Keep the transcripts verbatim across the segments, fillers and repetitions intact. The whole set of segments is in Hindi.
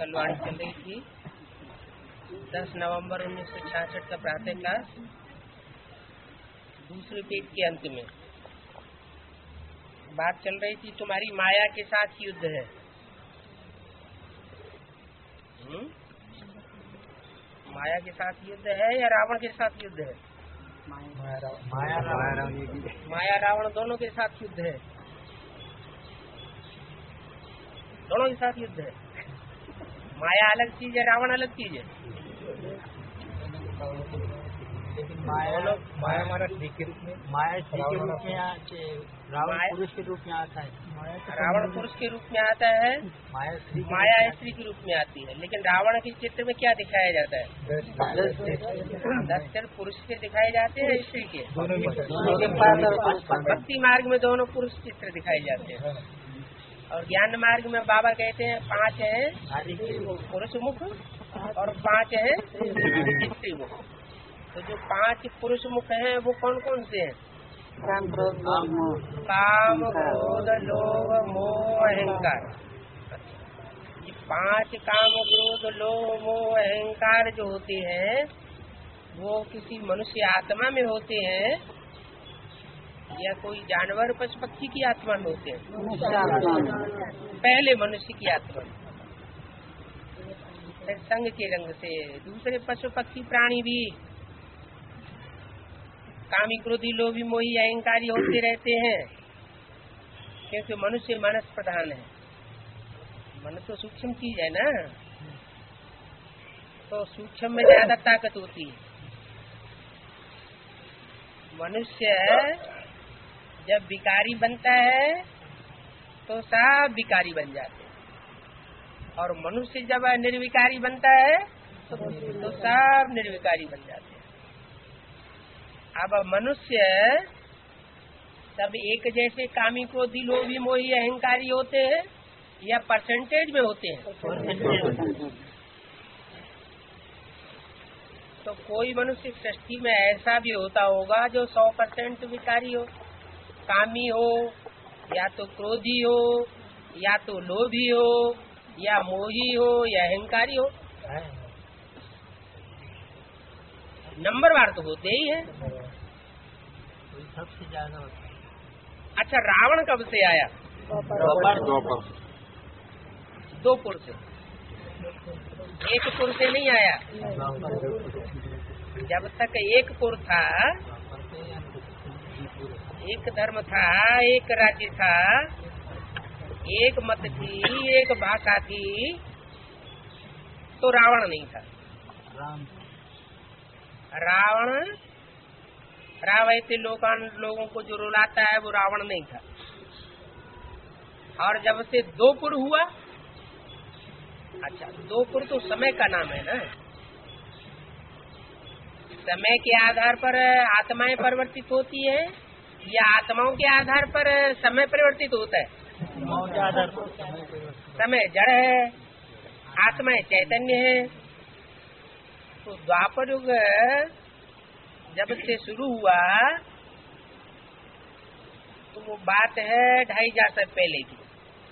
कल वाणी चल रही थी दस नवंबर उन्नीस सौ छियासठ का प्रातः क्लास दूसरे पेज के अंत में बात चल रही थी तुम्हारी माया के साथ युद्ध है। हुँ? माया के साथ युद्ध है या रावण के साथ युद्ध है? माया रावण माया रावण दोनों के साथ युद्ध है। दोनों के साथ युद्ध है। माया अलग चीज है, रावण अलग चीज है। लेकिन माया माया हमारा स्त्री के रूप में माया स्त्री के रूप में रावण पुरुष के रूप में आता है। रावण पुरुष के रूप में आता है, माया स्त्री माया स्त्री के रूप में आती है। लेकिन रावण के चित्र में क्या दिखाया जाता है? दस सिर पुरुष के दिखाए जाते हैं, स्त्री के। भक्ति मार्ग में दोनों पुरुष चित्र दिखाए जाते हैं और ज्ञान मार्ग में बाबा कहते हैं पांच हैं पुरुष मुख और पांच हैं स्त्री मुख। तो जो पांच पुरुष मुख हैं वो कौन कौन से हैं? काम, क्रोध, लोभ, मोह, अहंकार। ये पांच काम, क्रोध, लोभ, मोह, अहंकार जो होते हैं वो किसी मनुष्य आत्मा में होते हैं या कोई जानवर पशु पक्षी की आत्मा में होते हैं? पहले मनुष्य की आत्मा में, फिर संग के रंग से दूसरे पशु पक्षी प्राणी भी कामी, क्रोधी, लोभी, मोही, अहंकारी होते रहते हैं क्योंकि मनुष्य मनस प्रधान है। मन तो सूक्ष्म चीज है ना, तो सूक्ष्म में ज्यादा ताकत होती है। मनुष्य जब विकारी बनता है तो सब विकारी बन जाते हैं और मनुष्य जब निर्विकारी बनता है तो, तो सब निर्विकारी बन जाते हैं। अब मनुष्य सब एक जैसे कामी, क्रोधी, लोभी, मोही, अहंकारी होते हैं या परसेंटेज में होते हैं? तो कोई मनुष्य सृष्टि में ऐसा भी होता होगा जो सौ परसेंट विकारी हो, कामी हो या तो क्रोधी हो या तो लोभी हो या मोही हो या अहंकारी हो। नंबरवार तो होते ही है। सबसे ज्यादा होता है। अच्छा, रावण कब से आया? दो पुर से, एक पुर से नहीं आया। जब तक एक पुर था, एक धर्म था, एक राज्य था, एक मत थी, एक भाषा थी, तो रावण नहीं था। रावण रावैते लोकान लोगों को जो रुलाता है वो रावण नहीं था। और जब से दो पुर हुआ, अच्छा दो पुर तो समय का नाम है ना। समय के आधार पर आत्माएं परिवर्तित होती है या आत्माओं के आधार पर समय परिवर्तित होता है? समय जड़ है, आत्माएं चैतन्य है। तो द्वापर युग जब से शुरू हुआ तो वो बात है ढाई हजार साल पहले की।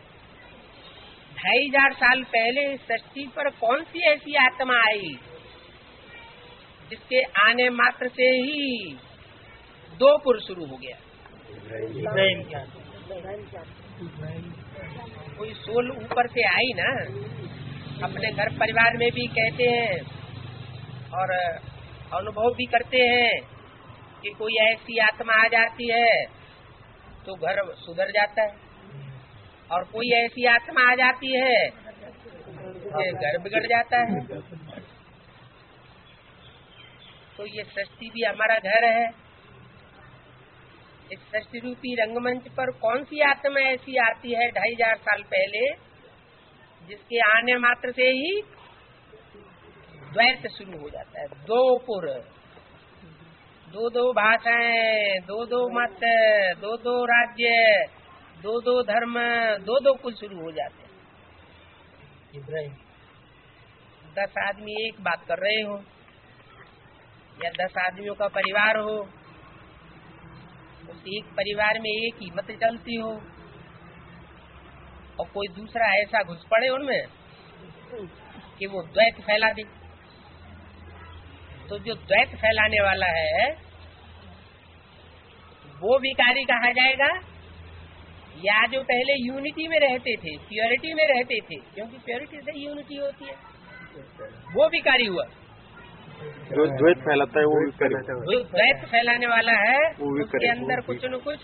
ढाई हजार साल पहले सृष्टि पर कौन सी ऐसी आत्मा आई जिसके आने मात्र से ही दो पुर शुरू हो गया? कोई सोल ऊपर से आई ना। अपने घर परिवार में भी कहते हैं और अनुभव भी करते हैं कि कोई ऐसी आत्मा आ जाती है तो घर सुधर जाता है और कोई ऐसी आत्मा आ जाती है कि घर बिगड़ जाता है। तो ये सृष्टि भी हमारा घर है। इस सृष्टि रूपी रंगमंच पर कौन सी आत्मा ऐसी आती है ढाई हजार साल पहले जिसके आने मात्र से ही द्वैत शुरू हो जाता है? दो पुर, दो दो भाषाएं, दो दो मत, दो दो राज्य, दो दो धर्म, दो दो कुल शुरू हो जाते हैं। दस आदमी एक बात कर रहे हो या दस आदमियों का परिवार हो, उस एक परिवार में एक ही मत चलती हो और कोई दूसरा ऐसा घुस पड़े उनमें कि वो द्वैत फैला दे। तो जो द्वैत फैलाने वाला है वो विकारी कहा जाएगा, या जो पहले यूनिटी में रहते थे, प्योरिटी में रहते थे, क्योंकि प्योरिटी से यूनिटी होती है, वो विकारी हुआ। जो द्वैत फैलाता है वो विकारी। जो द्वैत फैलाने वाला है उसके अंदर कुछ न कुछ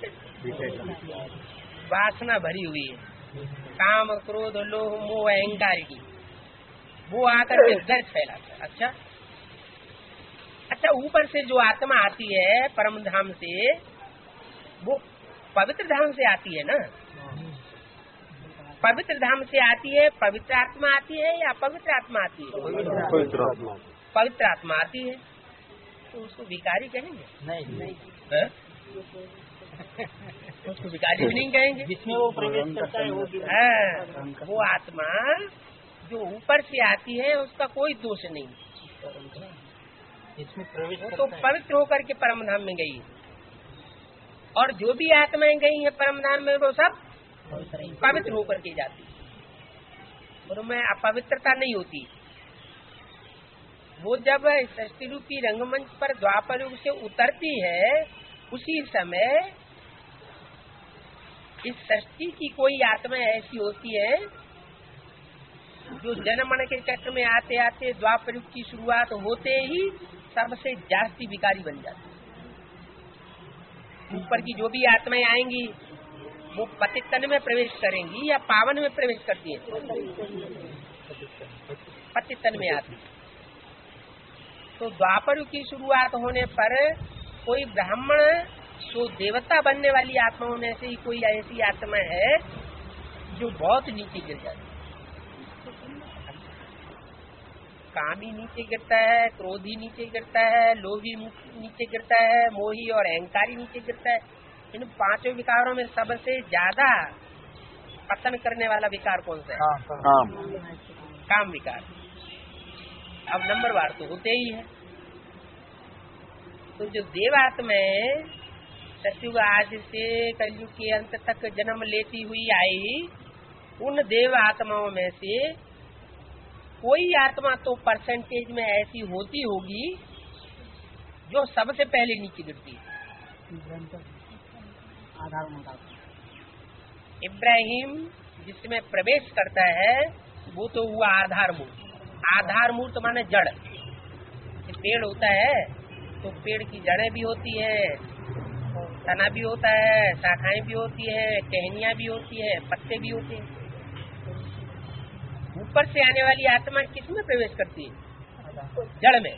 वासना भरी हुई है, काम, क्रोध, लोभ, मोह, अहंकार की, वो आकर के द्वैत फैलाता है। अच्छा अच्छा ऊपर से जो आत्मा आती है परम धाम से, वो पवित्र धाम से आती है ना। पवित्र धाम से आती है, पवित्र आत्मा आती है या पवित्र आत्मा आती है? पवित्र आत्मा। पवित्र आत्मा आती है, तो उसको विकारी कहेंगे? नहीं नहीं, उसको विकारी भी नहीं कहेंगे। जिसमें वो प्रवेश करता है वो हाँ, वो आत्मा जो ऊपर से आती है उसका कोई दोष नहीं, इसमें प्रवेश वो तो पवित्र होकर के परम धाम में गई। और जो भी आत्माएं गई हैं परम धाम में वो सब पवित्र होकर के जाती, और उनमें अपवित्रता नहीं होती। वो जब सृष्टि रूपी रंगमंच पर द्वापर युग से उतरती है, उसी समय इस सृष्टि की कोई आत्मा ऐसी होती है जो जनमन के चक्र में आते आते द्वापर युग की शुरुआत होते ही सबसे जास्ती विकारी बन जाती है। ऊपर की जो भी आत्माएं आएंगी वो पतित तन में प्रवेश करेंगी या पावन में प्रवेश करती है? पतित तन में आती। तो द्वापर युग की शुरुआत होने पर कोई ब्राह्मण तो देवता बनने वाली आत्मा होने से ही कोई ऐसी आत्मा है जो बहुत नीचे गिर जाती है। कामी नीचे गिरता है, क्रोधी नीचे गिरता है, लोभी नीचे गिरता है, मोही और अहंकारी नीचे गिरता है। इन पांचों विकारों में सबसे ज्यादा पतन करने वाला विकार कौन सा है? काम। काम विकार। अब नंबर वार तो होते ही है। तो जो देवात्माएं सतयुग आदि से कलयुग के अंत तक जन्म लेती हुई आई, उन देव आत्माओं में से कोई आत्मा तो परसेंटेज में ऐसी होती होगी जो सबसे पहले नीचे गिरती है। इब्राहिम जिसमें प्रवेश करता है वो तो हुआ आधार मूर्त। आधार मूर्त माने जड़। पेड़ होता है तो पेड़ की जड़ें भी होती है, तना भी होता है, शाखाएं भी होती है, टहनियां भी होती है, पत्ते भी होते हैं। ऊपर से आने वाली आत्मा किसमें प्रवेश करती है? जड़ में।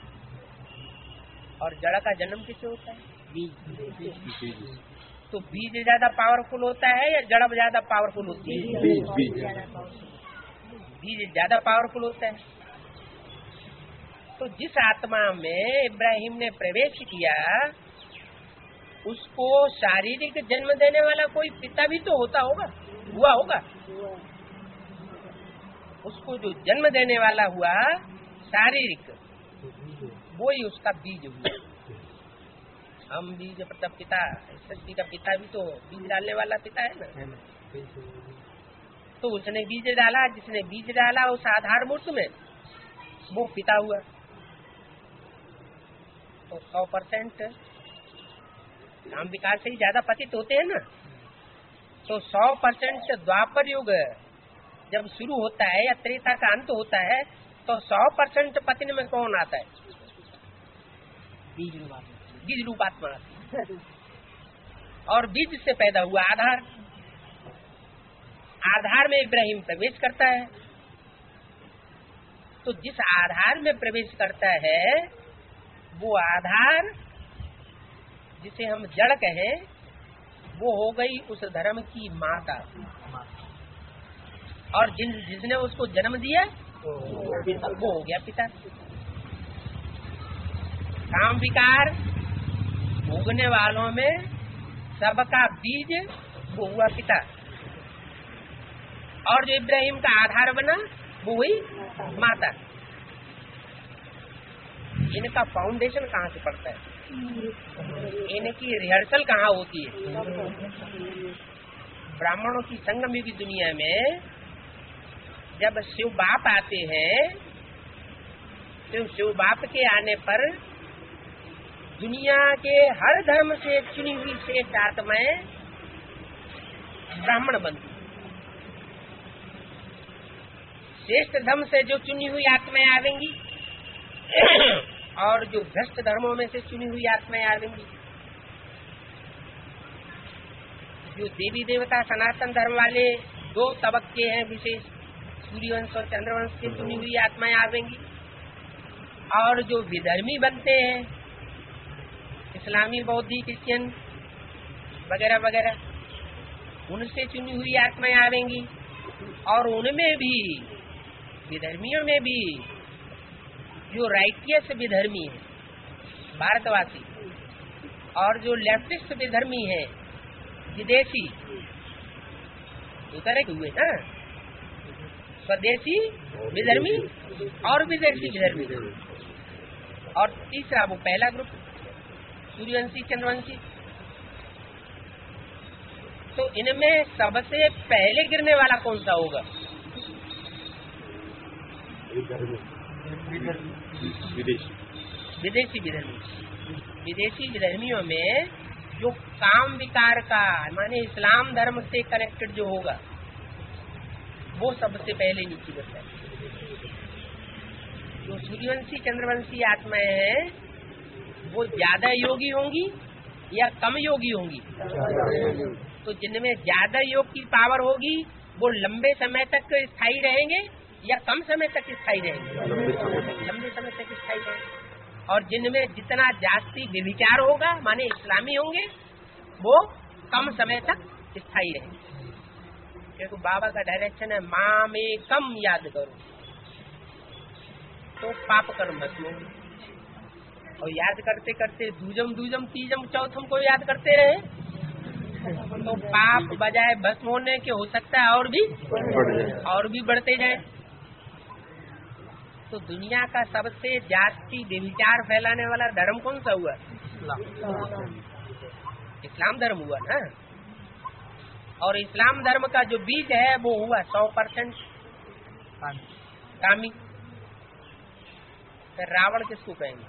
और जड़ का जन्म किससे होता है? बीज। तो बीज ज्यादा पावरफुल होता है या जड़ ज्यादा पावरफुल होती है? बीज ज्यादा पावरफुल होता है। तो जिस आत्मा में इब्राहिम ने प्रवेश किया उसको शारीरिक जन्म देने वाला कोई पिता भी तो होता होगा, हुआ होगा। उसको जो जन्म देने वाला हुआ शारीरिक, वो ही उसका बीज हुआ। हम बीज मतलब पिता, सृष्टि का पिता भी तो बीज डालने वाला पिता है ना। तो उसने बीज डाला, जिसने बीज डाला उस आधार मूर्त में, वो पिता हुआ। तो सौ परसेंट काम विकार से ही ज्यादा पतित होते हैं ना। तो सौ परसेंट द्वापर युग जब शुरू होता है या त्रेता का अंत होता है तो सौ परसेंट पतन में कौन आता है? बीज रूपात्मा आती है। और बीज से पैदा हुआ आधार। आधार में इब्राहिम प्रवेश करता है। तो जिस आधार में प्रवेश करता है वो आधार जिसे हम जड़ कहें, वो हो गई उस धर्म की माता। और जिन जिसने उसको जन्म दिया वो हो गया पिता। काम विकार भोगने वालों में सबका बीज वो हुआ पिता। और जो इब्राहिम का आधार बना वो हुई माता। इनका फाउंडेशन कहाँ से पड़ता है? इनकी रिहर्सल कहाँ होती है? ब्राह्मणों की संगम युग की दुनिया में जब शिव बाप आते हैं तो शिव बाप के आने पर दुनिया के हर धर्म से चुनी हुई श्रेष्ठ आत्माएं ब्राह्मण बनती। श्रेष्ठ धर्म से जो चुनी हुई आत्माएं आवेंगी और जो भ्रष्ट धर्मों में से चुनी हुई आत्माएं आवेंगी। जो देवी देवता सनातन धर्म वाले दो तबक्के हैं विशेष, सूर्यवंश और चंद्रवंश से चुनी हुई आत्माएं आवेंगी। और जो विधर्मी बनते हैं, इस्लामी, बौद्धी, क्रिश्चियन वगैरह वगैरह, उनसे चुनी हुई आत्माएं आवेंगी। और उनमें भी, विधर्मियों में भी जो राइटियस विधर्मी है भारतवासी, और जो लेफ्टिस्ट विधर्मी है विदेशी, उतरे हुए ना, स्वदेशी विधर्मी और विदेशी विधर्मी। और तीसरा वो पहला ग्रुप सूर्यवंशी, चंद्रवंशी। तो इनमें सबसे पहले गिरने वाला कौन सा होगा? विदेशी विदेशी विधर्मी। विदेशी विधर्मियों में जो काम विकार का, माने इस्लाम धर्म से कनेक्टेड जो होगा, वो सबसे पहले नीचे गिरता है। जो सूर्यवंशी चंद्रवंशी आत्माएं हैं वो ज्यादा योगी होंगी या कम योगी होंगी? तो जिनमें ज्यादा योग की पावर होगी वो लंबे समय तक स्थायी रहेंगे या कम समय तक स्थायी रहेंगे? लंबे समय तक स्थायी रहेंगे। और जिनमें जितना जास्ती व्यभिचार होगा, माने इस्लामी होंगे, वो कम समय तक स्थायी रहेंगे। क्योंकि बाबा का डायरेक्शन है माँ में कम याद करो तो पाप कर्म भस्म होंगे। और याद करते करते दूजम दूजम तीजम चौथम को याद करते रहे तो पाप बजाय भस्म होने के हो सकता है और भी और भी बढ़ते जाए। तो दुनिया का सबसे जास्ती व्यभिचार फैलाने वाला धर्म कौन सा हुआ? इस्लाम धर्म हुआ ना। और इस्लाम धर्म का जो बीज है वो हुआ सौ परसेंट कामी। फिर रावण किसको कहेंगे?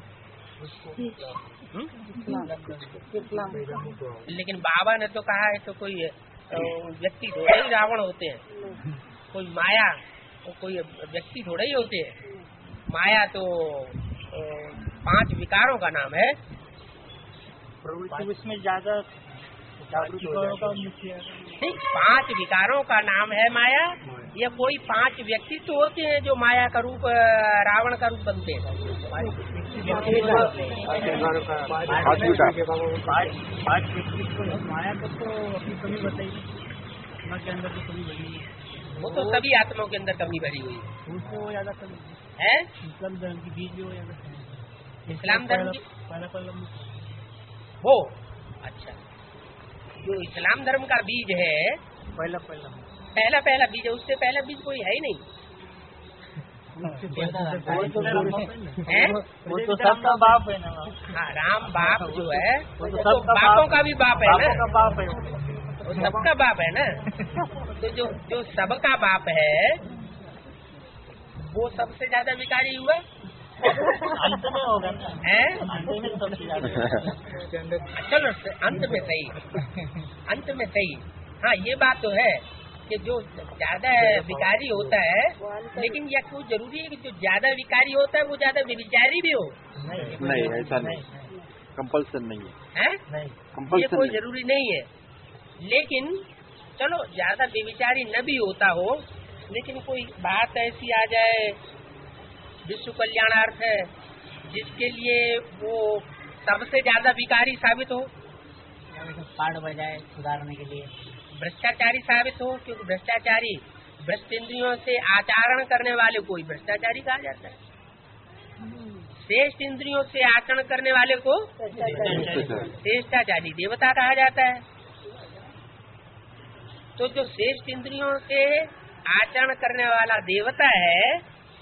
लेकिन बाबा ने तो कहा है तो कोई व्यक्ति थोड़े ही रावण होते हैं, कोई माया तो कोई व्यक्ति थोड़े ही होते हैं। माया तो पांच विकारों का नाम है। इसमें ज्यादा नहीं, पांच विकारों का नाम है माया। या कोई पांच व्यक्तित्व तो होते हैं जो माया का रूप, रावण का रूप बनते हैं। पांच व्यक्तित्व माया को तो अपनी कमी बताई के अंदर तो कमी बनी है। वो तो सभी आत्माओं के अंदर कमी भरी हुई है। उसको ज्यादा कमी है। इस्लाम धर्म की बीज भी हो ज्यादा। इस्लाम धर्म की पहला पहला हो। अच्छा, जो इस्लाम धर्म का बीज है पहला पहला पहला पहला बीज है, उससे पहला बीज कोई है ही नहीं। है? वो तो सबका बाप है ना। हाँ, राम बाप जो है वो तो तो बापों का भी बाप है ना। बाप है वो सबका बाप है ना। तो जो जो सबका बाप है वो सबसे ज्यादा विकारी हुआ। अंत में होगा ना। है? अंत में सबसे ज्यादा। चलो अंत में सही, अंत में सही। हाँ, ये बात तो है कि जो ज्यादा विकारी होता है, लेकिन यह कोई जरूरी है कि जो ज्यादा विकारी होता है वो ज्यादा व्यभिचारी भी हो? नहीं, ऐसा नहीं, कंपल्सन नहीं है। हैं? नहीं, ये कोई जरूरी नहीं है। लेकिन चलो ज्यादा व्यभिचारी न भी होता हो, लेकिन कोई बात ऐसी आ जाए विश्व कल्याणार्थ है जिसके लिए वो सबसे ज्यादा विकारी साबित हो, पाठ बजाए सुधारने के लिए, भ्रष्टाचारी साबित हो। क्योंकि भ्रष्टाचारी भ्रष्ट इंद्रियों से आचरण करने वाले को ही भ्रष्टाचारी कहा जाता है। श्रेष्ठ इंद्रियों से आचरण करने वाले को श्रेष्ठाचारी देवता कहा जाता है। तो जो श्रेष्ठ इंद्रियों से आचरण करने वाला देवता है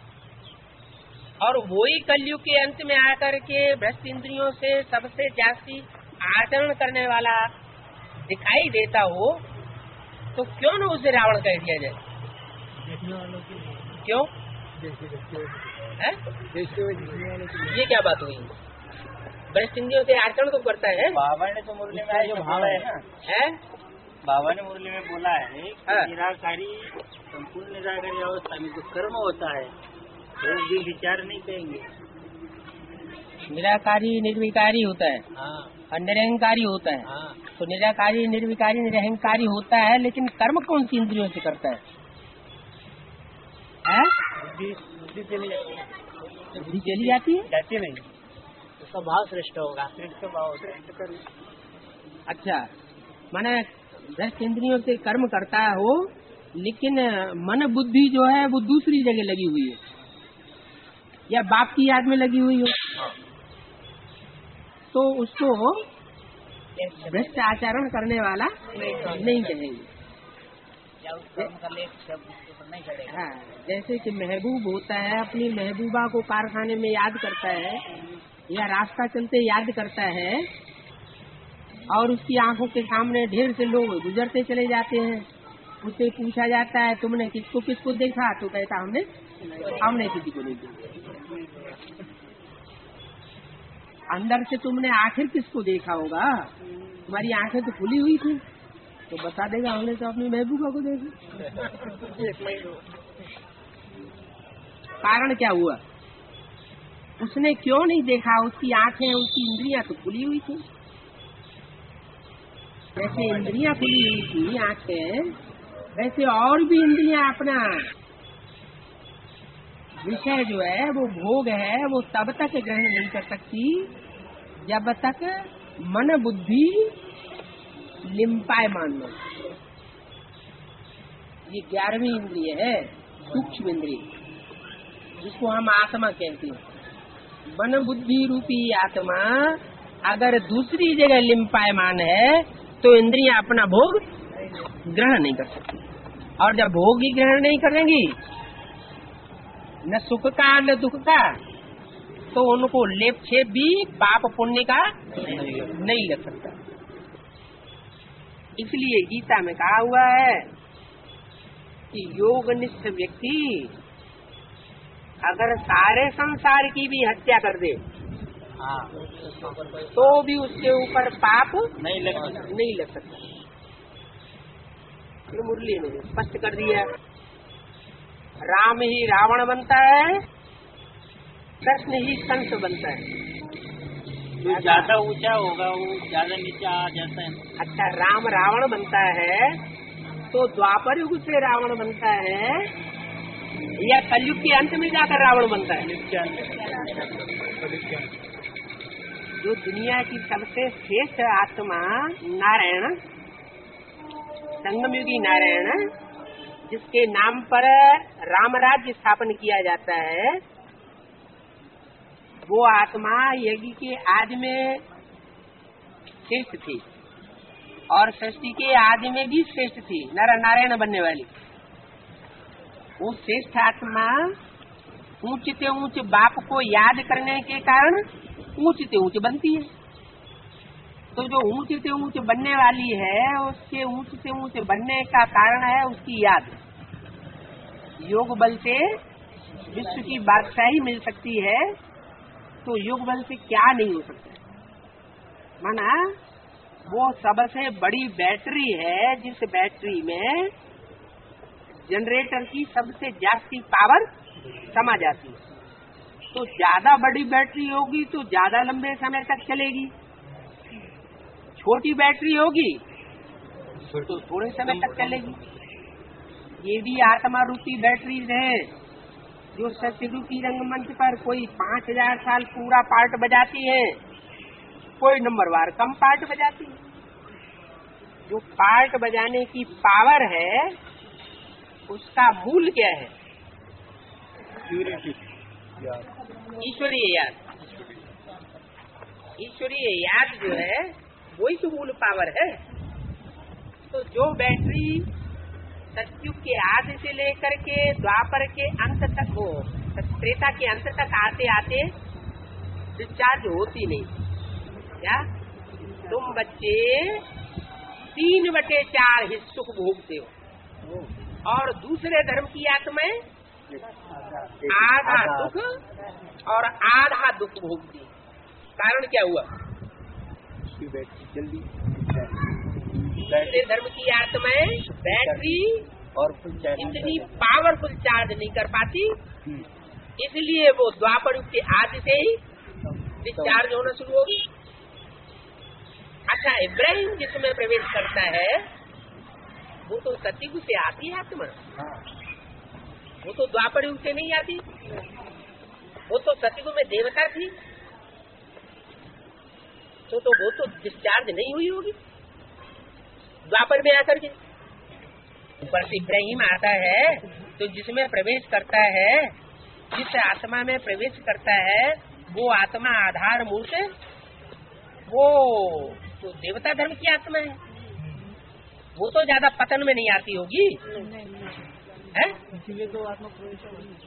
और वो ही कलयुग के अंत में आकर के भ्रष्ट इंद्रियों से सबसे जास्ती आचरण करने वाला दिखाई देता हो, तो क्यों न उसे रावण कह दिया जाए? जीने वालों के लिए। क्यों? है? ये क्या बात हुई? वरिष्ठ इंद्रियों से आचरण तो करता है। बाबा ने तो मुरली में जो भाव है ना, है बाबा ने मुरली में बोला है हाँ। निराकारी संपूर्ण निराकारी अवस्था में जो कर्म होता है वो भी विचार नहीं करेंगे। निराकारी निर्विकारी होता है हाँ और निरहंकारी होता है। हाँ तो निराकारी निर्विकारी निरहंकारी होता है, लेकिन कर्म कौन सी इंद्रियों से करता है? है? बुद्धि चली जाती है, बुद्धि चली जाती है। जाती नहीं, उसका भाव श्रेष्ठ होगा। श्रेष्ठ भाव श्रेष्ठ कर्म। अच्छा, माने दस इंद्रियों से कर्म करता हो, लेकिन मन बुद्धि जो है वो दूसरी जगह लगी हुई है, या बाप की याद में लगी हुई हो, तो उसको भ्रष्ट आचरण करने वाला नहीं कहेंगे। हाँ, जैसे कि महबूब होता है, अपनी महबूबा को कारखाने में याद करता है या रास्ता चलते याद करता है, और उसकी आंखों के सामने ढेर से लोग गुजरते चले जाते हैं। उससे पूछा जाता है तुमने किसको किसको देखा, तो कहता हमने हमने किसी को नहीं देखा। अंदर से तुमने आखिर किसको देखा होगा? तुम्हारी आंखें तो खुली हुई थी, तो बता देगा हमने तो अपनी महबूबा को देखा। कारण क्या हुआ? उसने क्यों नहीं देखा? उसकी आंखें, उसकी इंद्रियां तो खुली हुई थी। जैसे इंद्रियां खुली हुई थी आंखें, वैसे और भी इंद्रियां अपना विषय जो है वो भोग है वो तब तक ग्रहण नहीं कर सकती जब तक मन बुद्धि लिम्पायमान न। ये ग्यारहवीं इंद्रिय है, सूक्ष्म इंद्रिय, जिसको हम आत्मा कहते हैं। मन बुद्धि रूपी आत्मा अगर दूसरी जगह लिम्पायमान है तो इंद्रियां अपना भोग ग्रहण नहीं कर सकती, और जब भोग ही ग्रहण नहीं करेंगी, न सुख का न दुख का, तो उनको लेप छेप भी पाप पुण्य का नहीं लग सकता। इसलिए गीता में कहा हुआ है कि योगनिष्ठ व्यक्ति अगर सारे संसार की भी हत्या कर दे हाँ तो भी उसके ऊपर पाप नहीं लग सकता। नहीं लग सकता। ये मुरली ने स्पष्ट कर दिया। राम ही रावण बनता है, कृष्ण ही कंस बनता है। जो ज्यादा ऊंचा होगा वो ज्यादा नीचे आ जाता है। अच्छा, राम रावण बनता है तो द्वापर युग से रावण बनता है या कलयुग के अंत में जाकर रावण बनता है? जो दुनिया की सबसे श्रेष्ठ आत्मा नारायण, संगमयुगी नारायण, जिसके नाम पर राम राज्य स्थापन किया जाता है, वो आत्मा यज्ञ के आदि में श्रेष्ठ थी और सृष्टि के आदि में भी श्रेष्ठ थी, नर नारायण बनने वाली। वो श्रेष्ठ आत्मा ऊंचते ऊंच बाप को याद करने के कारण ऊंचते ऊंच बनती है। तो जो ऊंचते ऊंच बनने वाली है, उसके ऊंचते ऊंच बनने का कारण है उसकी याद। योग बल से विश्व की बादशाही मिल सकती है, तो योग बल से क्या नहीं हो सकता? माना वो सबसे बड़ी बैटरी है, जिस बैटरी में जनरेटर की सबसे जास्ती पावर समा जाती है। तो ज्यादा बड़ी बैटरी होगी तो ज्यादा लंबे समय तक चलेगी, छोटी बैटरी होगी तो थोड़े समय तक चलेगी। ये भी आत्मा रूपी बैटरीज है जो सत्य रूपी रंगमंच पर कोई पांच हजार साल पूरा पार्ट बजाती है, कोई नंबरवार कम पार्ट बजाती है। जो पार्ट बजाने की पावर है उसका मूल क्या है? ईश्वरीय याद। ईश्वरीय याद जो है वही तो मूल पावर है। तो जो बैटरी सतयुग के आदि से लेकर के द्वापर के अंत तक हो, त्रेता के अंत तक आते आते डिस्चार्ज होती नहीं। क्या तुम बच्चे तीन बटे चार हिस्सों को भोगते हो? और दूसरे धर्म की आत्माएं आधा दुख और आधा दुख भोगती। कारण क्या हुआ? जल्दी दूसरे धर्म की आत्माएं बैटरी और फुल चार्ज इतनी पावरफुल चार्ज नहीं कर पाती, इसलिए वो द्वापर युग के आदि से ही डिस्चार्ज होना शुरू होगी। अच्छा, इब्राहिम जिसमें प्रवेश करता है वो तो सतयुग से आती है आत्मा, वो तो द्वापर युग से नहीं आती। वो तो सतयुग में देवता थी, तो तो वो तो डिस्चार्ज नहीं हुई होगी द्वापर में आकर के। ऊपर से इब्राहिम आता है तो जिसमें प्रवेश करता है, जिस आत्मा में प्रवेश करता है वो आत्मा आधार मूर्त, वो तो देवता धर्म की आत्मा है, वो तो ज्यादा पतन में नहीं आती होगी, है? इसीलिए तो आत्मा प्रवेश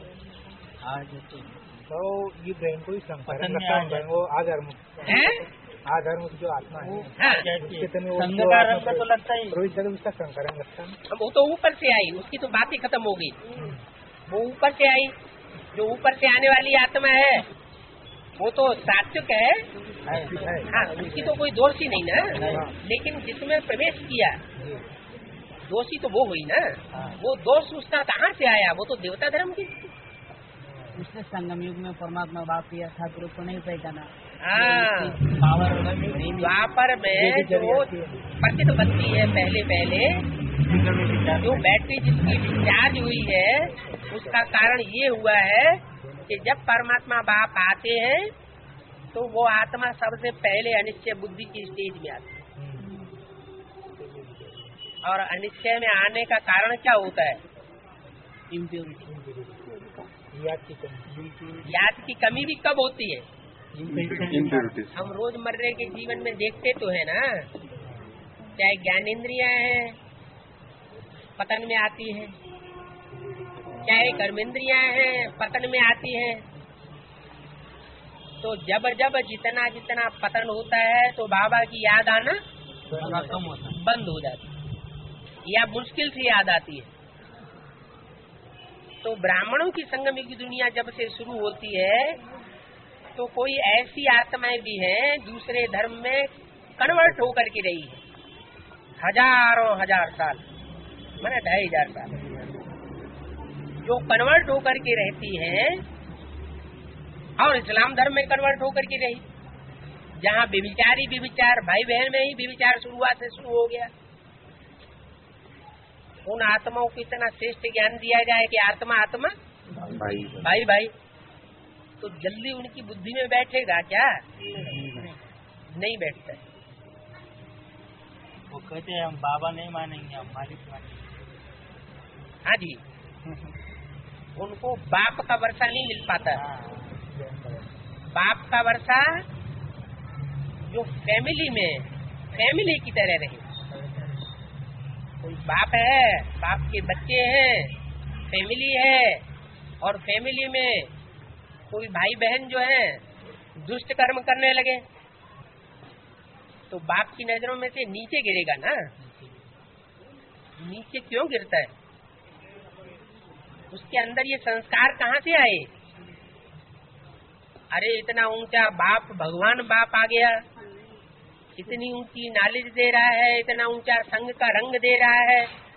तो ये ब्रेन को ही संकरण लगता है, वो आधार है आधार मुक्त जो आत्मा है, हाँ। संग का रंग तो लगता ही, रोहित जगह उसका संकरण लगता है। वो तो ऊपर से आई, उसकी तो बात ही खत्म हो गई। वो ऊपर से आई, जो ऊपर से आने वाली आत्मा है वो तो सात्विक है, हाँ, उसकी तो कोई दोष ही नहीं ना। लेकिन जिसमें प्रवेश किया दोषी तो वो हुई ना, वो दोष उसका कहाँ से आया? वो तो देवता धर्म की। उसने संगम युग में परमात्मा बाप किया था, तो उसको नहीं पहचाना। हाँ, पावर द्वापर में जो पतित बनती है, पहले पहले जो बैटरी जिसकी डिस्चार्ज हुई है, उसका कारण ये हुआ है कि जब परमात्मा बाप आते हैं तो वो आत्मा सबसे पहले अनिश्चय बुद्धि की स्टेज में आती है। और अनिश्चय में आने का कारण क्या होता है? इम्प्योरिटी, याद की कमी भी कब होती है? इम्प्योरिटी। हम रोजमर्रे के जीवन में देखते तो है ना, चाहे ज्ञानेंद्रियां हैं पतन में आती है, चाहे कर्मेंद्रियां हैं पतन में आती है। तो जब जब जितना जितना पतन होता है तो बाबा की याद आना कम होता है, बंद हो जाती है या मुश्किल से याद आती है। तो ब्राह्मणों की संगम की दुनिया जब से शुरू होती है तो कोई ऐसी आत्माएं भी हैं दूसरे धर्म में कन्वर्ट होकर के रही है, हजारों हजार साल, माने ढाई हजार साल, जो कन्वर्ट होकर के रहती हैं और इस्लाम धर्म में कन्वर्ट होकर के रही, जहाँ बेविचार ही बेविचार, भाई बहन में ही बेविचार शुरुआत से शुरू हो गया। उन आत्माओं को इतना श्रेष्ठ ज्ञान दिया जाए कि आत्मा आत्मा भाई भाई भाई, तो जल्दी उनकी बुद्धि में बैठेगा क्या? नहीं बैठता। वो कहते हैं हम बाबा नहीं मानेंगे, हम मालिक मानेंगे। हाँ जी, उनको बाप का वर्षा नहीं मिल पाता। बाप का वर्षा जो फैमिली में फैमिली की तरह रहे। कोई बाप है, बाप के बच्चे हैं, फैमिली है, और फैमिली में कोई भाई बहन जो है दुष्ट कर्म करने लगे तो बाप की नजरों में से नीचे गिरेगा ना। नीचे क्यों गिरता है? उसके अंदर ये संस्कार कहाँ से आए? अरे इतना ऊंचा बाप, भगवान बाप आ गया, इतनी ऊंची नॉलेज दे रहा है, इतना ऊंचा संग का रंग दे रहा है,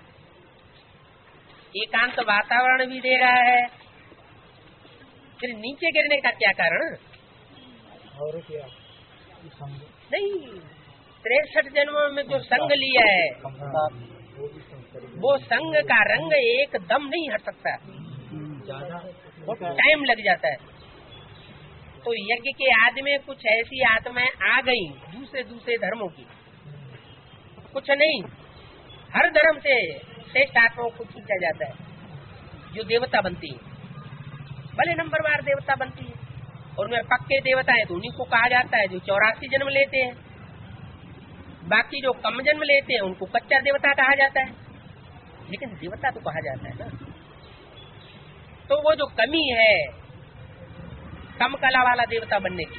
एकांत वातावरण भी दे रहा है, फिर नीचे गिरने का क्या कारण? और क्या नहीं, तिरसठ जन्मों में जो संग लिया है वो संग का रंग एकदम नहीं हट सकता, वो टाइम लग जाता है। तो यज्ञ के आदि में कुछ ऐसी आत्माएं आ गई दूसरे दूसरे धर्मों की, कुछ नहीं, हर धर्म से श्रेष्ठ आत्माओं को खींचा जाता है जो देवता बनती है, भले नंबरवार देवता बनती है। और उनमें पक्के देवता है तो उन्हीं को कहा जाता है जो चौरासी जन्म लेते हैं, बाकी जो कम जन्म लेते हैं उनको कच्चा देवता कहा जाता है, लेकिन देवता तो कहा जाता है ना। तो वो जो कमी है कम कला वाला देवता बनने की,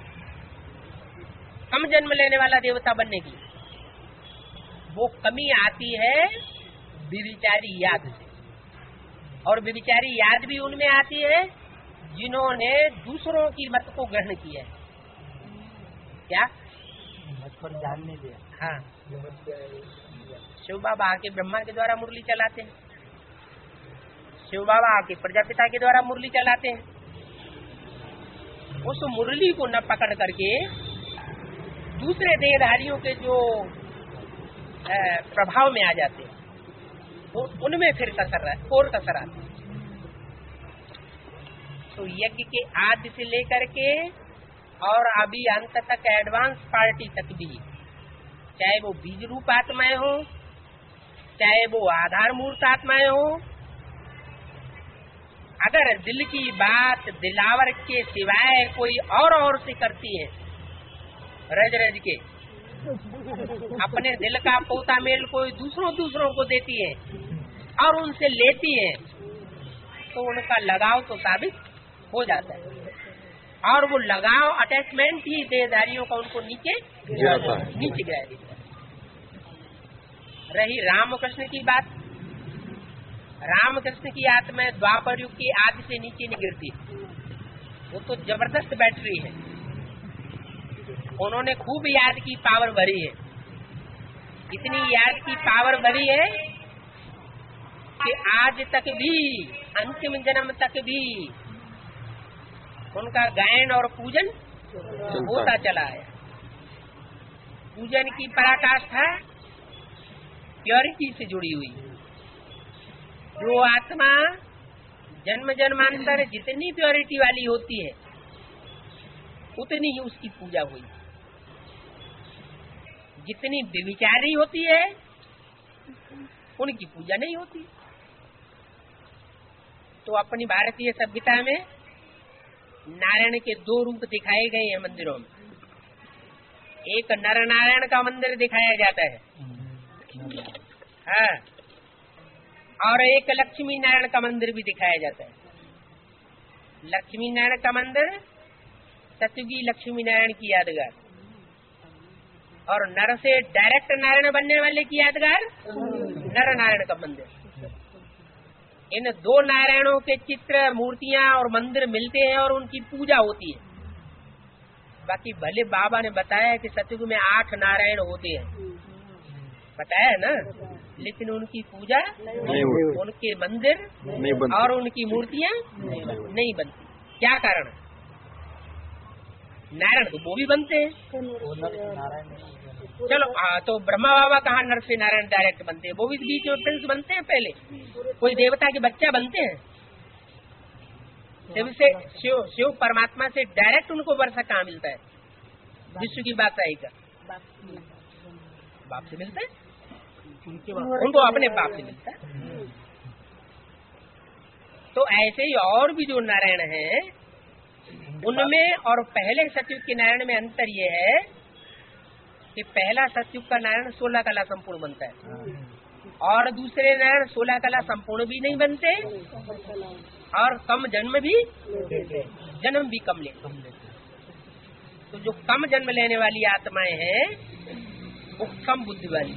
कम जन्म लेने वाला देवता बनने की, वो कमी आती है विविचारी याद से। और विविचारी याद भी उनमें आती है जिन्होंने दूसरों की मत को ग्रहण किया है। क्या मत पर ध्यान नहीं दिया। हाँ, शिव बाबा आके ब्रह्मा के द्वारा मुरली चलाते हैं, शिव बाबा आके प्रजापिता के द्वारा मुरली चलाते हैं। उस मुरली को न पकड़ करके दूसरे देहधारियों के जो प्रभाव में आ जाते हैं, वो उनमें फिर कसर और कसर आती है। तो यज्ञ के आदि से लेकर के और अभी अंत तक एडवांस पार्टी तक भी, चाहे वो बीज रूप आत्माएं हो, चाहे वो आधार मूर्त आत्माएं हो, अगर दिल की बात दिलावर के सिवाय कोई और और से करती है, रज रज के अपने दिल का पोता मेल कोई दूसरों दूसरों को देती है और उनसे लेती है, तो उनका लगाव तो साबित हो जाता है। और वो लगाव अटैचमेंट ही देहधारियों का उनको नीचे गिराता है, नीचे गिरा देता है। रही रामकृष्ण की बात, रामकृष्ण की आत्मा द्वापर युग की आदि से नीचे नहीं गिरती, वो तो जबरदस्त बैटरी है। उन्होंने खूब याद की पावर भरी है, इतनी याद की पावर भरी है कि आज तक भी, अंतिम जन्म तक भी उनका गायन और पूजन होता चला है। पूजन की पराकाष्ठा प्योरिटी से जुड़ी हुई। जो आत्मा जन्म जन्मांतर जितनी प्योरिटी वाली होती है, उतनी ही उसकी पूजा हुई। जितनी विविचारी होती है, उनकी पूजा नहीं होती। तो अपनी भारतीय सभ्यता में नारायण के दो रूप दिखाए गए हैं मंदिरों में। एक नर नारायण का मंदिर दिखाया जाता है, हाँ, और एक लक्ष्मी नारायण का मंदिर भी दिखाया जाता है। लक्ष्मी नारायण का मंदिर सतयुगी लक्ष्मी नारायण की यादगार, और नर से डायरेक्ट नारायण बनने वाले की यादगार नर नारायण का मंदिर। इन दो नारायणों के चित्र, मूर्तियां और मंदिर मिलते हैं और उनकी पूजा होती है। बाकी भले बाबा ने बताया कि सतयुग में आठ नारायण होते हैं, बताया ना, लेकिन उनकी पूजा नहीं, उनके मंदिर नहीं और उनकी मूर्तियां नहीं, नहीं बनती। क्या कारण? नारायण तो वो भी बनते हैं। चलो आ, तो ब्रह्मा बाबा कहाँ नर से नारायण डायरेक्ट बनते हैं? वो भी बीच में प्रिंस बनते हैं। पहले कोई देवता के बच्चा बनते हैं, शिव से शिव शिव परमात्मा से डायरेक्ट उनको वर्षा कहाँ मिलता है? विश्व की बात आई का बाप से मिलता है, उनको अपने बाप से मिलता है। तो ऐसे ही और भी जो नारायण हैं, उनमें और पहले सतयुग के नारायण में अंतर ये है कि पहला सतयुग का नारायण सोलह कला संपूर्ण बनता है, और दूसरे नारायण सोलह कला संपूर्ण भी नहीं बनते, और कम जन्म भी, जन्म भी कम लेते। तो जो कम जन्म लेने वाली आत्माएं हैं, वो कम बुद्धि वाली,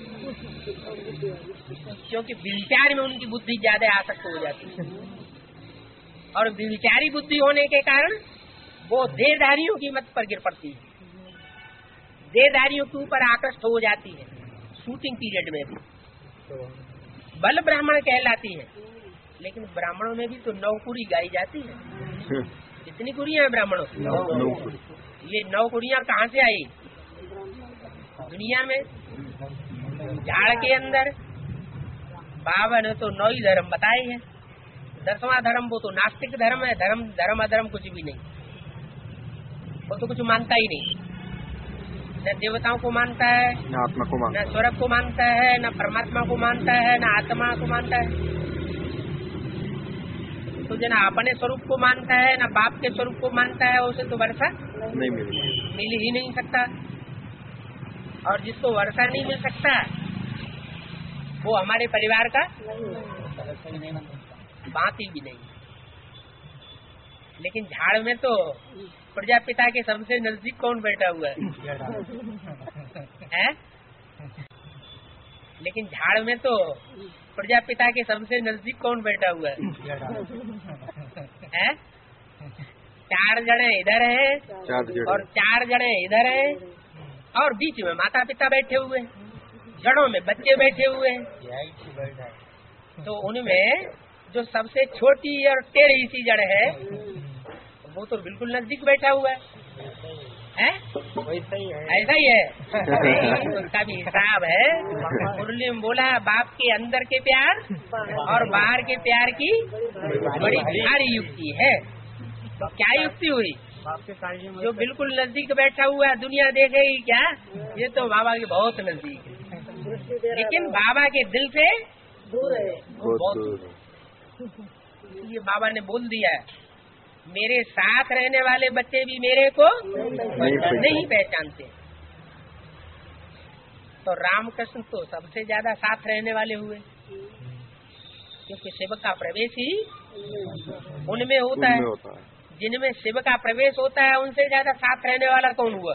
क्योंकि विचार में उनकी बुद्धि ज्यादा आसक्त हो जाती है, और विचारी बुद्धि होने के कारण वो देहधारियों की मत पर गिर पड़ती है, देहधारियों के ऊपर आकृष्ट हो जाती है। शूटिंग पीरियड में भी बल ब्राह्मण कहलाती है, लेकिन ब्राह्मणों में भी तो नौकुरी गाई जाती है। कितनी कुरियां हैं ब्राह्मणों? नौ। ये नौ कुरियां कहाँ से आई? दुनिया में झाड़ के अंदर बाबा ने तो नौ ही धर्म बताए हैं। दसवां धर्म वो तो नास्तिक धर्म है। धर्म धर्म अधर्म कुछ भी नहीं, वो तो कुछ मानता ही नहीं, न देवताओं को मानता है, न आत्मा को मानता है, न स्वर्ग को मानता है, न परमात्मा को मानता है, न आत्मा को मानता है। तो जना अपने स्वरूप को मानता है, न बाप के स्वरूप को मानता है, उसे तो वर्षा नहीं मिली, मिल ही नहीं सकता। और जिसको वर्षा नहीं मिल सकता, वो हमारे परिवार का बात ही भी नहीं। लेकिन झाड़ में तो प्रजापिता के सबसे नजदीक कौन बैठा हुआ है? है? लेकिन झाड़ में तो प्रजापिता के सबसे नजदीक कौन बैठा हुआ है? है? चार जने इधर है और चार जने इधर है और बीच में माता पिता बैठे हुए हैं, जड़ों में बच्चे बैठे हुए हैं। तो उनमें जो सबसे छोटी और टेढ़ी सी जड़ है वो तो बिल्कुल नजदीक बैठा हुआ है, है? वैसा ही है, ऐसा ही है। उसका भी हिसाब है। मुरली में बोला बाप के अंदर के प्यार और बाहर के प्यार की बड़ी भारी युक्ति है। तो क्या युक्ति हुई? जो बिल्कुल नजदीक बैठा हुआ है दुनिया देखेगी क्या? ये तो बाबा के बहुत नजदीक है, लेकिन बाबा के दिल से दूर है, बहुत दूर। ये बाबा ने बोल दिया मेरे साथ रहने वाले बच्चे भी मेरे को नहीं, नहीं पहचानते। तो रामकृष्ण तो सबसे ज्यादा साथ रहने वाले हुए, क्योंकि शिव का प्रवेश ही उनमें होता है। जिनमें शिव का प्रवेश होता है उनसे ज्यादा साथ रहने वाला कौन हुआ?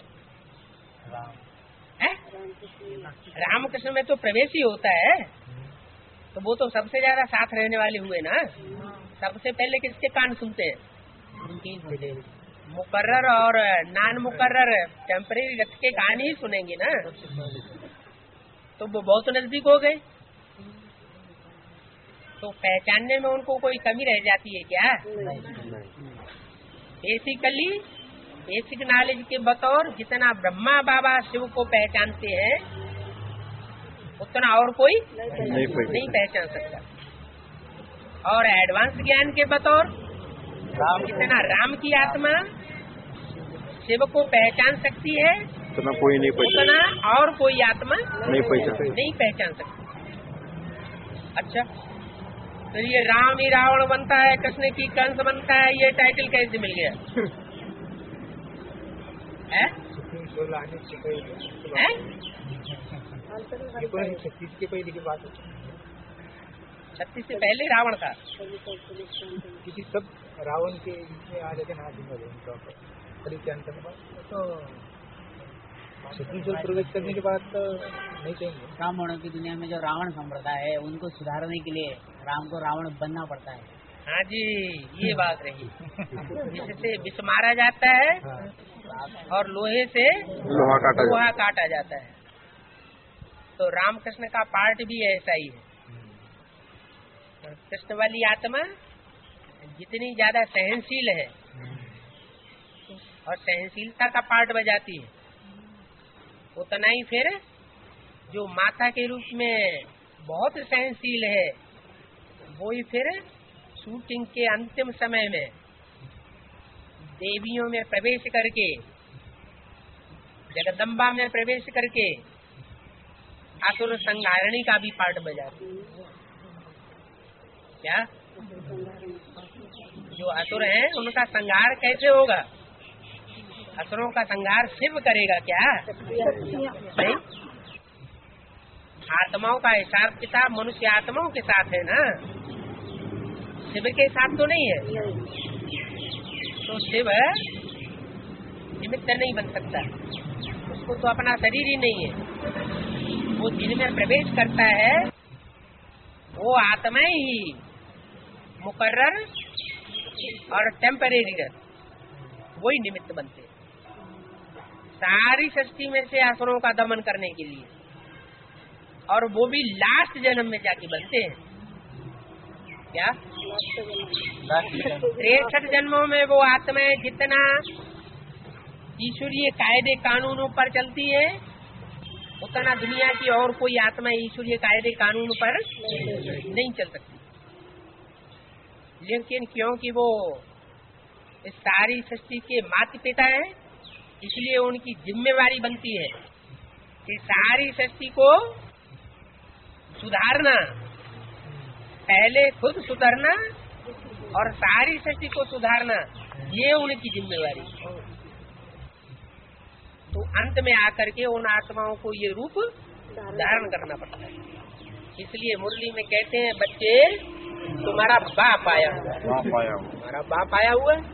है? रामकृष्ण में तो प्रवेश ही होता है, तो वो तो सबसे ज्यादा साथ रहने वाले हुए ना। सबसे पहले किसके कान सुनते हैं? मुकर्रर और नान मुकर्रर टेम्परेरी रथ के कान ही सुनेंगे ना। तो वो बहुत नजदीक हो गए, तो पहचानने में उनको कोई कमी रह जाती है क्या? बेसिकली बेसिक नॉलेज के बतौर जितना ब्रह्मा बाबा शिव को पहचानते हैं उतना और कोई नहीं, नहीं पहचान सकता। और एडवांस ज्ञान के बतौर जितना राम की आत्मा शिव को पहचान सकती है उतना कोई नहीं पहचान, उतना और कोई आत्मा नहीं पहचान नहीं पहचान सकती। अच्छा, तो ये राम ही रावण बनता है, कृष्ण की कंस बनता है, ये टाइटल कैसे मिल गया? है? है? छत्तीस के पहले की बात है। छत्तीस से पहले रावण था, क्योंकि सब रावण के इसमें आ जाते ना करीब के अंत में। तो छत्तीस प्रवेश करने के बाद तो नहीं चाहिए। ब्राह्मणों की दुनिया में जो रावण संप्रदाय है उनको सुधारने के लिए राम को रावण बनना पड़ता है। हाँ जी, ये बात रही। जिससे विष मारा जाता है और लोहे से लोहा काटा लोहा काटा जाता है। तो रामकृष्ण का पार्ट भी ऐसा ही है। कृष्ण वाली आत्मा जितनी ज्यादा सहनशील है और सहनशीलता का पार्ट बजाती है, उतना ही फिर जो माता के रूप में बहुत सहनशील है वो ही फिर शूटिंग के अंतिम समय में देवियों में प्रवेश करके, जगदम्बा में प्रवेश करके असुर संहारणी का भी पार्ट बजाती है। क्या जो असुर हैं उनका संहार कैसे होगा? असुरों का संहार शिव करेगा क्या? नहीं, आत्माओं का हिसाब किताब मनुष्य आत्माओं के साथ है ना, शिव के साथ तो नहीं है। तो शिव निमित्त नहीं बन सकता, उसको तो अपना शरीर ही नहीं है। वो जिनमें प्रवेश करता है वो आत्माएं ही मुकर्रर और टेम्परेरी वही निमित्त बनते हैं सारी सृष्टि में से असुरों का दमन करने के लिए, और वो भी लास्ट जन्म में जाके बनते हैं। क्या तिरसठ जन्मों में वो आत्माएं जितना ईश्वरीय कायदे कानूनों पर चलती है उतना दुनिया की और कोई आत्मा ईश्वरीय कायदे कानून पर नहीं चल सकती। लेकिन क्योंकि वो इस सारी सृष्टि के माता पिता हैं, इसलिए उनकी जिम्मेवारी बनती है कि सारी सृष्टि को सुधारना, पहले खुद सुधरना और सारी सृष्टि को सुधारना, ये उनकी जिम्मेवारी। तो अंत में आकर के उन आत्माओं को ये रूप धारण करना पड़ता है। इसलिए मुरली में कहते हैं, बच्चे तुम्हारा बाप आया हुआ है, तुम्हारा बाप आया हुआ है।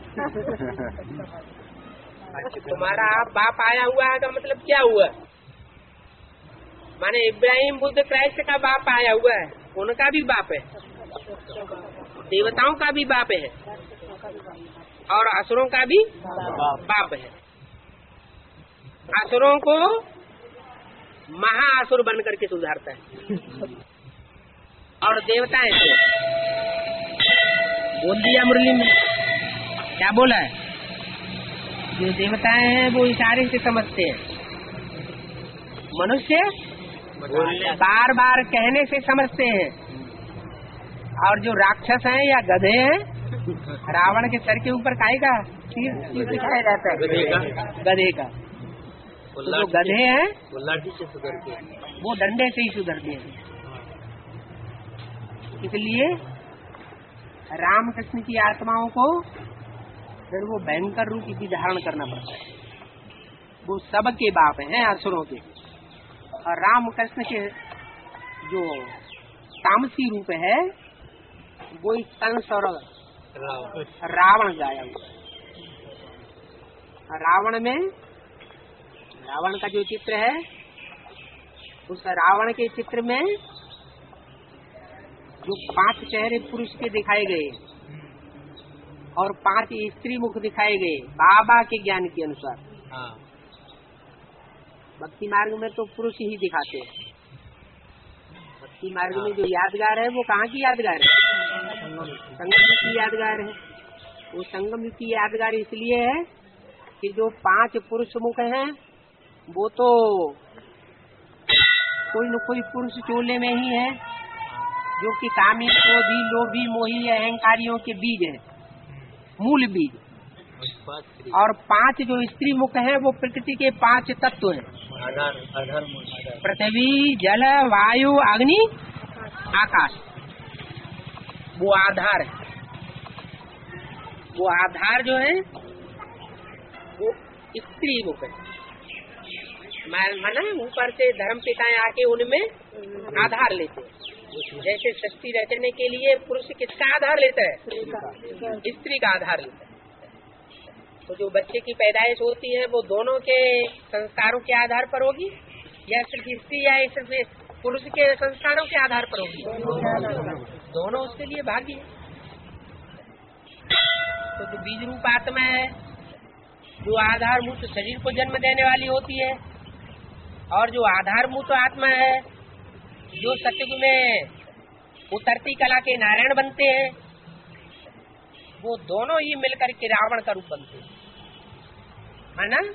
अच्छा, तुम्हारा बाप आया हुआ है का मतलब क्या हुआ? माने इब्राहिम बुद्ध क्राइस्ट का बाप आया हुआ है, उनका भी बाप है, देवताओं का भी बाप है और असुरों का भी बाप है। असुरों को महाअसुर बन करके सुधारता है और देवताएं को बोल दिया मुरली में, क्या बोला है? जो देवताएं हैं वो इशारे से समझते हैं, मनुष्य बार बार कहने से समझते हैं, और जो राक्षस हैं या गधे हैं, रावण के सर के ऊपर काहे का तीर दिखाया जाता है, गधे का। तो जो गधे हैं वो लाठी से सुधरते हैं, वो डंडे से ही सुधरते हैं। इसलिए रामकृष्ण की आत्माओं को फिर वो भयंकर रूप की धारण करना पड़ता है। वो सबके बाप हैं असुरों के, और रामकृष्ण के जो तामसी रूप है वो एक कंस और रावण गाया हुआ है। रावण में रावण का जो चित्र है, उस रावण के चित्र में जो पांच चेहरे पुरुष के दिखाए गए और पांच स्त्री मुख दिखाए गए बाबा के ज्ञान के अनुसार। हाँ। भक्ति मार्ग में तो पुरुष ही दिखाते हैं। भक्ति मार्ग में जो यादगार है वो कहाँ की यादगार है? संगम की यादगार है। वो संगम की यादगार इसलिए है कि जो पांच पुरुष मुख हैं वो तो कोई न कोई पुरुष चोले में ही है, जो कि कामी, क्रोधी, लोभी, मोही, अहंकारियों के बीज है, मूल बीज। और पांच जो स्त्री मुख हैं वो प्रकृति के पांच तत्व हैं, पृथ्वी, जल, वायु, अग्नि, आकाश। वो आधार है। वो आधार जो है वो स्त्री मुख है। माना ऊपर से धर्म पिताएं आके उनमें आधार लेते हैं। जैसे सृष्टि रचने के लिए पुरुष किसका आधार लेता है? स्त्री का आधार लेता है। तो जो बच्चे की पैदाइश होती है वो दोनों के संस्कारों के आधार पर होगी, या सिर्फ स्त्री या सिर्फ पुरुष के संस्कारों के आधार पर होगी? दोनों उसके लिए भागी है। तो जो बीज रूप आत्मा है, जो आधारभूत शरीर को जन्म देने वाली होती है, और जो आधारभूत आत्मा है जो सतयुग में उतरती कला के नारायण बनते हैं, वो दोनों ही मिलकर के रावण का रूप बनते हैं, है ना?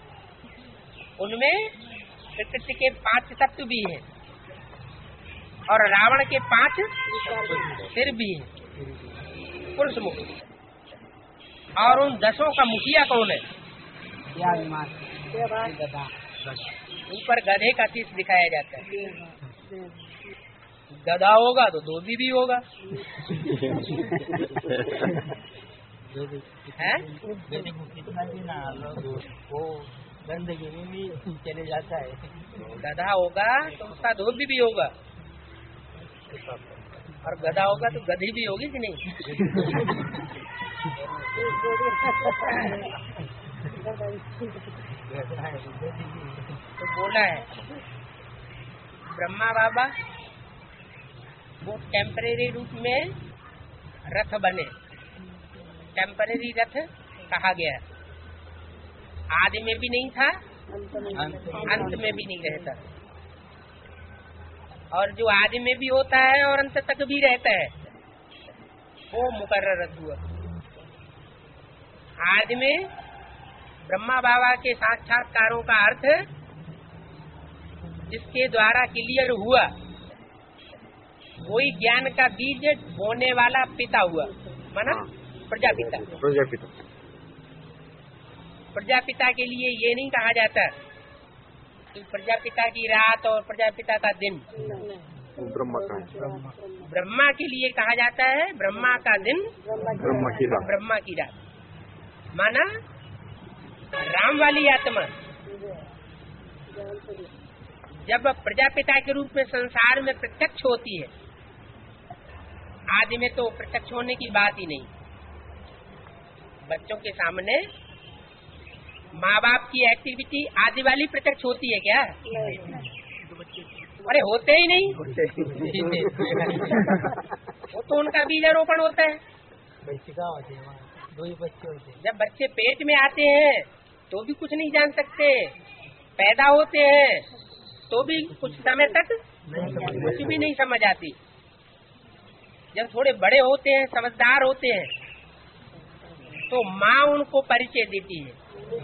उनमें प्रकृति के पांच तत्व भी हैं और रावण के पांच सिर भी हैं, पुरुष मुख। और उन दसों का मुखिया कौन है? ऊपर गधे का तीस दिखाया जाता है। गधा होगा तो धोबी भी होगा, है? कितना भी ना वो गंदगी में भी चले जाता है। गधा होगा तो उसका धोबी भी होगा, और गधा होगा तो गधी भी होगी कि नहीं? तो बोला है ब्रह्मा बाबा वो टेम्परेरी रूप में रथ बने, टेम्परेरी रथ कहा गया। आदि में भी नहीं था, अंत में भी नहीं रहता, और जो आदि में भी होता है और अंत तक भी रहता है वो मुकर्रर रथ हुआ। आदि में ब्रह्मा बाबा के साक्षात्कारों का अर्थ जिसके द्वारा क्लियर हुआ, वही ज्ञान का बीज बोने वाला पिता हुआ, माना प्रजापिता। प्रजापिता प्रजापिता के लिए ये नहीं कहा जाता कि प्रजापिता की रात और प्रजापिता का दिन, ब्रह्मा का है। ब्रह्मा के लिए कहा जाता है ब्रह्मा का दिन, ब्रह्मा की रात, ब्रह्मा की रात। माना राम वाली आत्मा जब प्रजापिता के रूप में संसार में प्रत्यक्ष होती है, आदि में तो प्रत्यक्ष होने की बात ही नहीं। बच्चों के सामने माँ बाप की एक्टिविटी आदि वाली प्रत्यक्ष होती है क्या? अरे होते ही नहीं, वो तो उनका बीजारोपण होता है। दो ही बच्चे होते हैं। जब बच्चे पेट में आते हैं तो भी कुछ नहीं जान सकते, पैदा होते हैं तो भी कुछ समय तक कुछ भी नहीं समझ आती। जब थोड़े बड़े होते हैं, समझदार होते हैं, तो माँ उनको परिचय देती है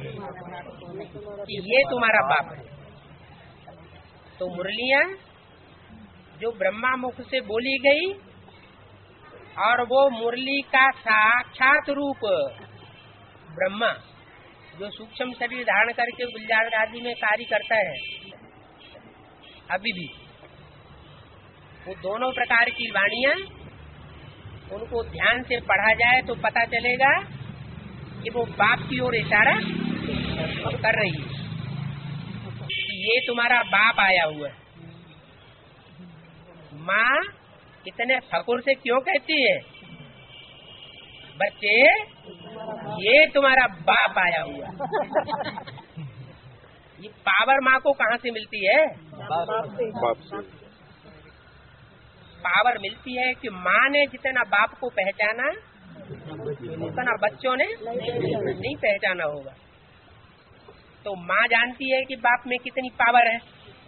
कि ये तुम्हारा बाप है। तो मुरलियाँ जो ब्रह्मा मुख से बोली गई और वो मुरली का साक्षात रूप ब्रह्मा जो सूक्ष्म शरीर धारण करके गुलजार आदि में कार्य करता है, अभी भी वो दोनों प्रकार की वाणियाँ उनको ध्यान से पढ़ा जाए तो पता चलेगा कि वो बाप की ओर इशारा कर रही है कि ये तुम्हारा बाप आया हुआ है। माँ इतने फकुर से क्यों कहती है, बच्चे ये तुम्हारा बाप आया हुआ है। ये पावर माँ को कहाँ से मिलती है? बाप से। पावर मिलती है कि माँ ने जितना बाप को पहचाना उतना बच्चों ने नहीं पहचाना होगा। तो माँ जानती है कि बाप में कितनी पावर है,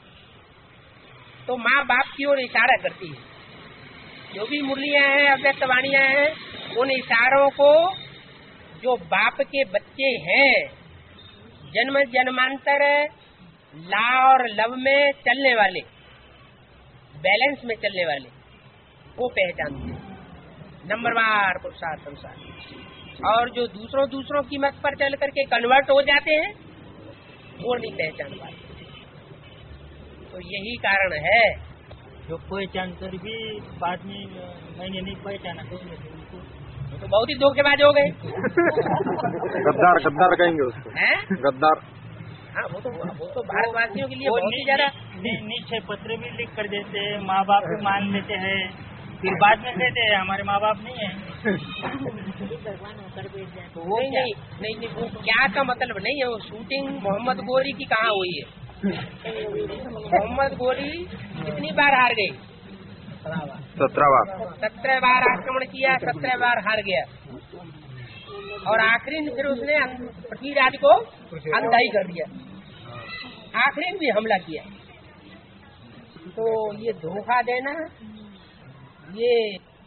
तो माँ बाप की ओर इशारा करती है। जो भी मुरलियाँ हैं, अव्यक्त वाणियाँ हैं, उन इशारों को जो बाप के बच्चे हैं, जन्म जन्मांतर ला और लव में चलने वाले, बैलेंस में चलने वाले, वो पहचानते हैं नंबरवार पुरुषार्थ अनुसार। और जो दूसरों दूसरों की मत पर चल करके कन्वर्ट हो जाते हैं, वो नहीं पहचान पाते। तो यही कारण है जो पहचान कर भी बाद में मैंने नहीं पहचाना तो उनको तो बहुत ही धोखेबाज हो गए। गद्दार गद्दार कहेंगे उसको, हैं? गद्दार। हाँ, वो तो वो तो भारतवासियों के लिए वो बहुत ही ज्यादा नीचे पत्र भी लिख कर देते हैं, माँ बाप भी मान लेते हैं, फिर बाद में कहते हैं हमारे माँ बाप नहीं है। तो वो नहीं नहीं नहीं नहीं वो क्या का मतलब नहीं है। वो शूटिंग मोहम्मद गोरी की कहाँ हुई है? मोहम्मद गोरी कितनी बार हार गई? सत्रह बार सत्रह बार आक्रमण किया, सत्रह बार हार गया, और आखिरी में फिर उसने पृथ्वीराज को अंधाई कर दिया, आखिरी में भी हमला किया। तो ये धोखा देना ये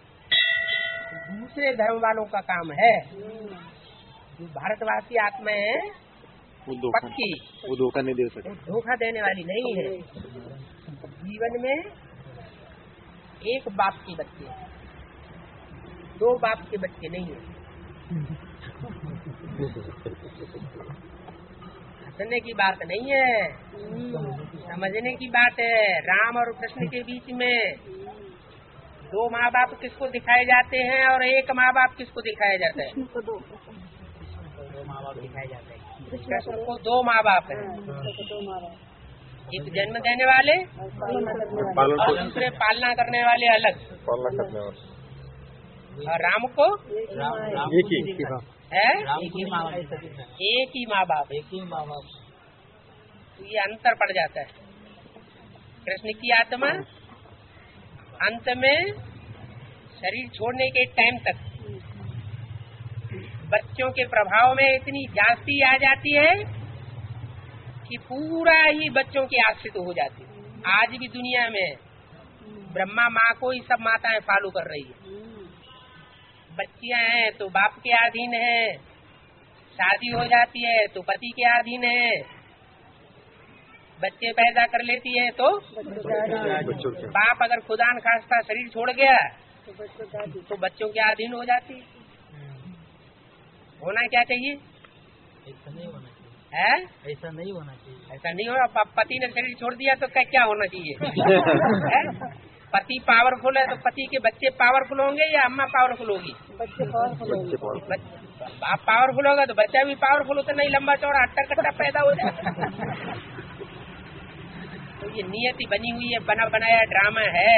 दूसरे धर्म वालों का काम है। जो भारतवासी आत्माएं हैं पक्की, वो धोखा नहीं दे सकते, धोखा देने वाली नहीं है। जीवन में एक बाप के बच्चे, दो बाप के बच्चे नहीं है। हंसने की बात नहीं है, समझने की बात है। राम और कृष्ण के बीच में दो माँ बाप किसको दिखाए जाते हैं और एक माँ बाप किसको दिखाया जाता है? दो माँ बाप दिखाए जाते हैं। कृष्ण को दो माँ बाप है, एक जन्म देने वाले और दूसरे पालना करने वाले अलग। पालना करने वाले। और राम को एक ही है एक ही माँ बाप, एक ही माँ बाप, एक ही माँ बाप। तो ये अंतर पड़ जाता है। कृष्ण की आत्मा अंत में शरीर छोड़ने के टाइम तक बच्चों के प्रभाव में इतनी जास्ती आ जाती है कि पूरा ही बच्चों के आश्रित हो जाती है। आज भी दुनिया में ब्रह्मा माँ को ही सब माताएं फॉलो कर रही है। बच्चियां हैं तो बाप के अधीन है, शादी हो जाती है तो पति के अधीन है, बच्चे पैदा कर लेती है तो बाप अगर खुदा न खास्ता शरीर छोड़ गया तो बच्चों के अधीन हो जाती है। होना क्या चाहिए? ऐसा नहीं होना चाहिए है? ऐसा नहीं होना चाहिए। ऐसा नहीं होगा। पति ने शरीर छोड़ दिया तो क्या क्या होना चाहिए? है? पति पावरफुल है तो पति के बच्चे पावरफुल होंगे या अम्मा पावरफुल होगी? बच्चे पावरफुल होंगे। बाप पावरफुल होगा तो बच्चा भी पावरफुल होता, नहीं लंबा चौड़ा हट्टा कट्टा पैदा हो जाता। तो ये नियति बनी हुई है, बना बनाया ड्रामा है।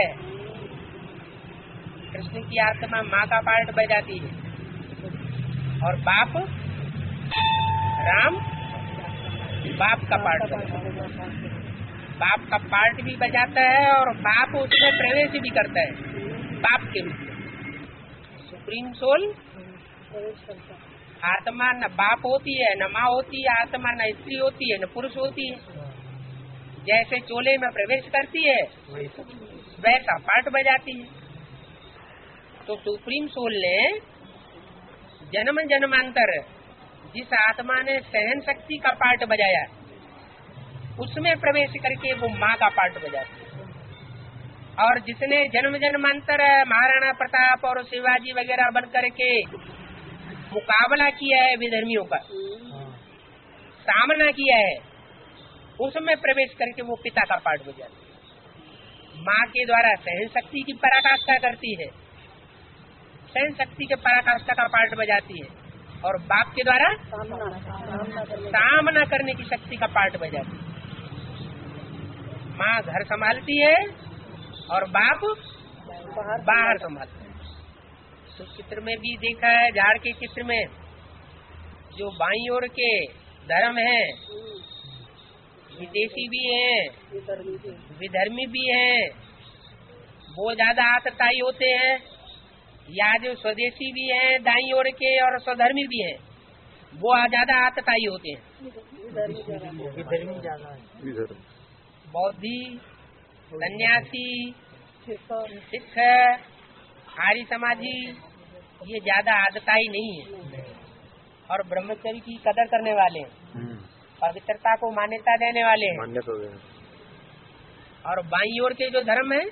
कृष्ण की आत्मा माँ का पार्ट बजाती है और बाप राम बाप का पार्ट बजाता है। बाप का पार्ट भी बजाता है और बाप उसमें प्रवेश भी करता है बाप के रूप में। सुप्रीम सोल आत्मा न बाप होती है, न माँ होती है, आत्मा न स्त्री होती है, न पुरुष होती है। जैसे चोले में प्रवेश करती है वैसा पार्ट बजाती है। तो सुप्रीम सोल ने जन्म जन्मांतर जिस आत्मा ने सहन शक्ति का पार्ट बजाया उसमें प्रवेश करके वो माँ का पार्ट बजाती है। और जिसने जन्म जन्मांतर महाराणा प्रताप और शिवाजी वगैरह बन करके मुकाबला किया है विधर्मियों का, सामना किया है, उसमें प्रवेश करके वो पिता का पार्ट बजाती है। माँ के द्वारा सहन शक्ति की पराकाष्ठा करती है, सहन शक्ति के पराकाष्ठा का पार्ट बजाती है, और बाप के द्वारा सामना करने की शक्ति का पार्ट बजाती है। माँ घर संभालती है और बाप बाहर संभालता है। तो चित्र में भी देखा है, झाड़ के चित्र में जो बाईं ओर के धर्म है, विदेशी भी हैं, विधर्मी भी हैं, वो ज्यादा आतताई होते हैं, या जो स्वदेशी भी हैं दाईं ओर के और स्वधर्मी भी हैं, वो ज्यादा आतताई होते हैं। विधर्मी ज्यादा है। बौद्धि, सन्यासी, सिख, आर्य समाजी ये ज्यादा आदताई नहीं है और ब्रह्मचर्य की कदर करने वाले हैं, पवित्रता को मान्यता देने वाले हैं। मान्यता और बाईं ओर के जो धर्म है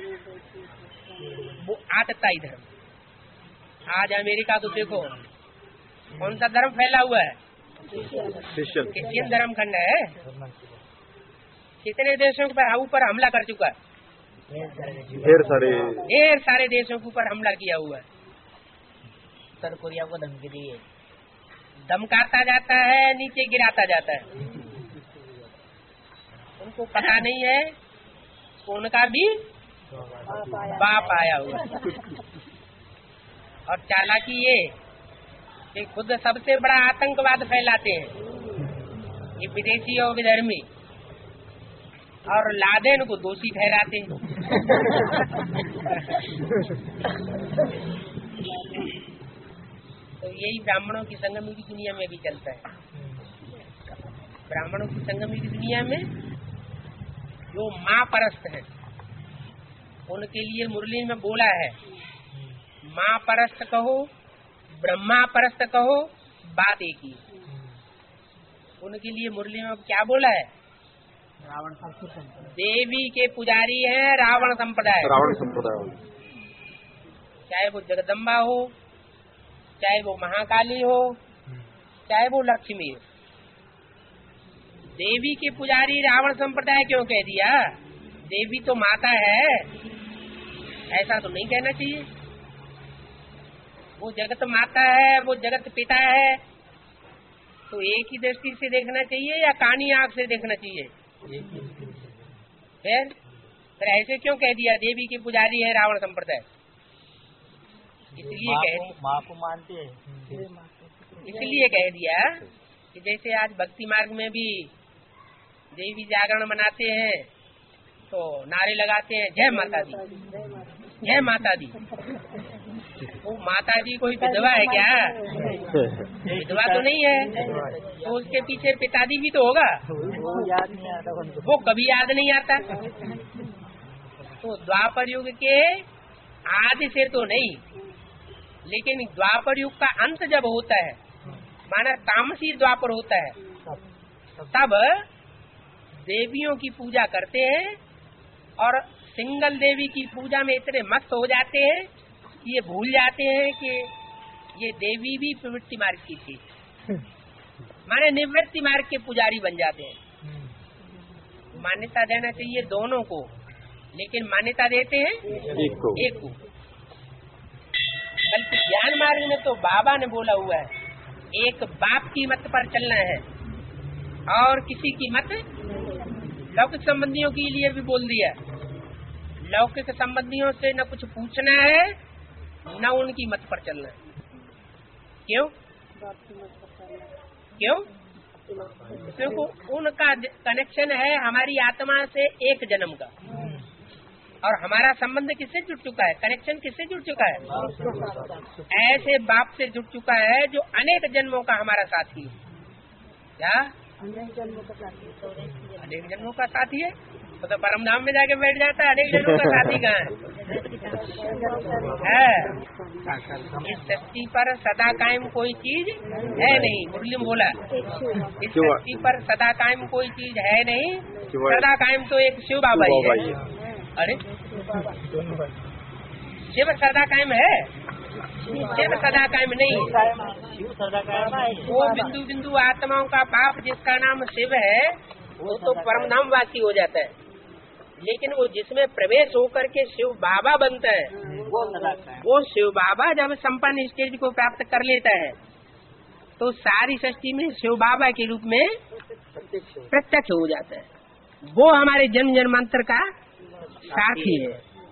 वो आतताई धर्म। आज अमेरिका तो देखो कौन सा धर्म फैला हुआ है, क्रिश्चियन धर्म खंड है। कितने देशों पर ऊपर हमला कर चुका है, ढेर सारे ढेर सारे देशों के ऊपर हमला किया हुआ है। उत्तर कोरिया को धमकी दी है, धमकाता जाता है, नीचे गिराता जाता है। उनको पता नहीं है उनका भी बाप आया हुआ। और चालाकी ये कि खुद सबसे बड़ा आतंकवाद फैलाते हैं ये विदेशी और विधर्मी, और लादेन को दोषी ठहराते हैं। तो यही ब्राह्मणों की संगमी की दुनिया में भी चलता है। ब्राह्मणों की संगमी की दुनिया में जो माँ परस्त है उनके लिए मुरली में बोला है, माँ परस्त कहो ब्रह्मा परस्त कहो बात एक ही। उनके लिए मुरली में क्या बोला है, रावण देवी के पुजारी है रावण संप्रदाय। रावण संप्रदाय चाहे वो जगदम्बा हो, चाहे वो महाकाली हो, चाहे वो लक्ष्मी हो। देवी के पुजारी रावण संप्रदाय क्यों कह दिया? देवी तो माता है, ऐसा तो नहीं कहना चाहिए। वो जगत माता है, वो जगत पिता है, तो एक ही दृष्टि से देखना चाहिए या कानी आंख से देखना चाहिए? फिर फिर ऐसे क्यों कह दिया देवी के पुजारी है रावण संप्रदाय? इसलिए कह दिया, माँ को मानते हैं, इसलिए कह दिया कि जैसे आज भक्ति मार्ग में भी देवी जागरण मनाते हैं तो नारे लगाते हैं जय माता दी, जय माता दी। वो माता जी कोई विधवा है क्या? विधवा तो नहीं है, तो उसके पीछे पिताजी भी तो होगा, वो याद नहीं आता उनको। वो कभी याद नहीं आता। तो द्वापर युग के आदि से तो नहीं, लेकिन द्वापर युग का अंत जब होता है, माना तामसी द्वापर होता है, तब देवियों की पूजा करते हैं और सिंगल देवी की पूजा में इतने मस्त हो जाते हैं कि ये भूल जाते हैं कि ये देवी भी प्रवृत्ति मार्ग की थी, माने निवृत्ति मार्ग के पुजारी बन जाते हैं। मान्यता देना चाहिए दोनों को, लेकिन मान्यता देते हैं एक को, एक को। बल्कि ज्ञान मार्ग में तो बाबा ने बोला हुआ है एक बाप की मत पर चलना है और किसी की मत, लौकिक संबंधियों के लिए भी बोल दिया, लौकिक संबंधियों से न कुछ पूछना है न उनकी मत पर चलना है। क्यों? क्यों? क्योंकि उनका कनेक्शन है हमारी आत्मा से एक जन्म का, और हमारा संबंध किससे जुड़ चुका है, कनेक्शन किससे जुड़ चुका है, ऐसे बाप से जुड़ चुका है जो अनेक जन्मों का हमारा साथी है। क्या अनेक जन्मों का साथी है? तो, तो परम धाम में जाके बैठ जाता है, अनेक जन्मों का साथी कहाँ है? इस सृष्टि पर सदा कायम कोई चीज है नहीं, मुरली में बोला, इस सृष्टि पर सदा कायम कोई चीज है नहीं, सदा कायम तो एक शिव बाबा ही है। अरे शिव सदा कायम है, शिव सदा कायम नहीं, शिव सदा कायम है। वो बिंदु बिंदु आत्माओं का बाप जिसका नाम शिव है वो तो परम धाम वासी हो जाता है, लेकिन वो जिसमें प्रवेश होकर के शिव बाबा बनता है वो सदा कायम। वो शिव बाबा जब संपन्न स्टेज को प्राप्त कर लेता है तो सारी सृष्टि में शिव बाबा के रूप में प्रत्यक्ष हो जाता है। वो हमारे जन्म जन्मांतर का साथी है।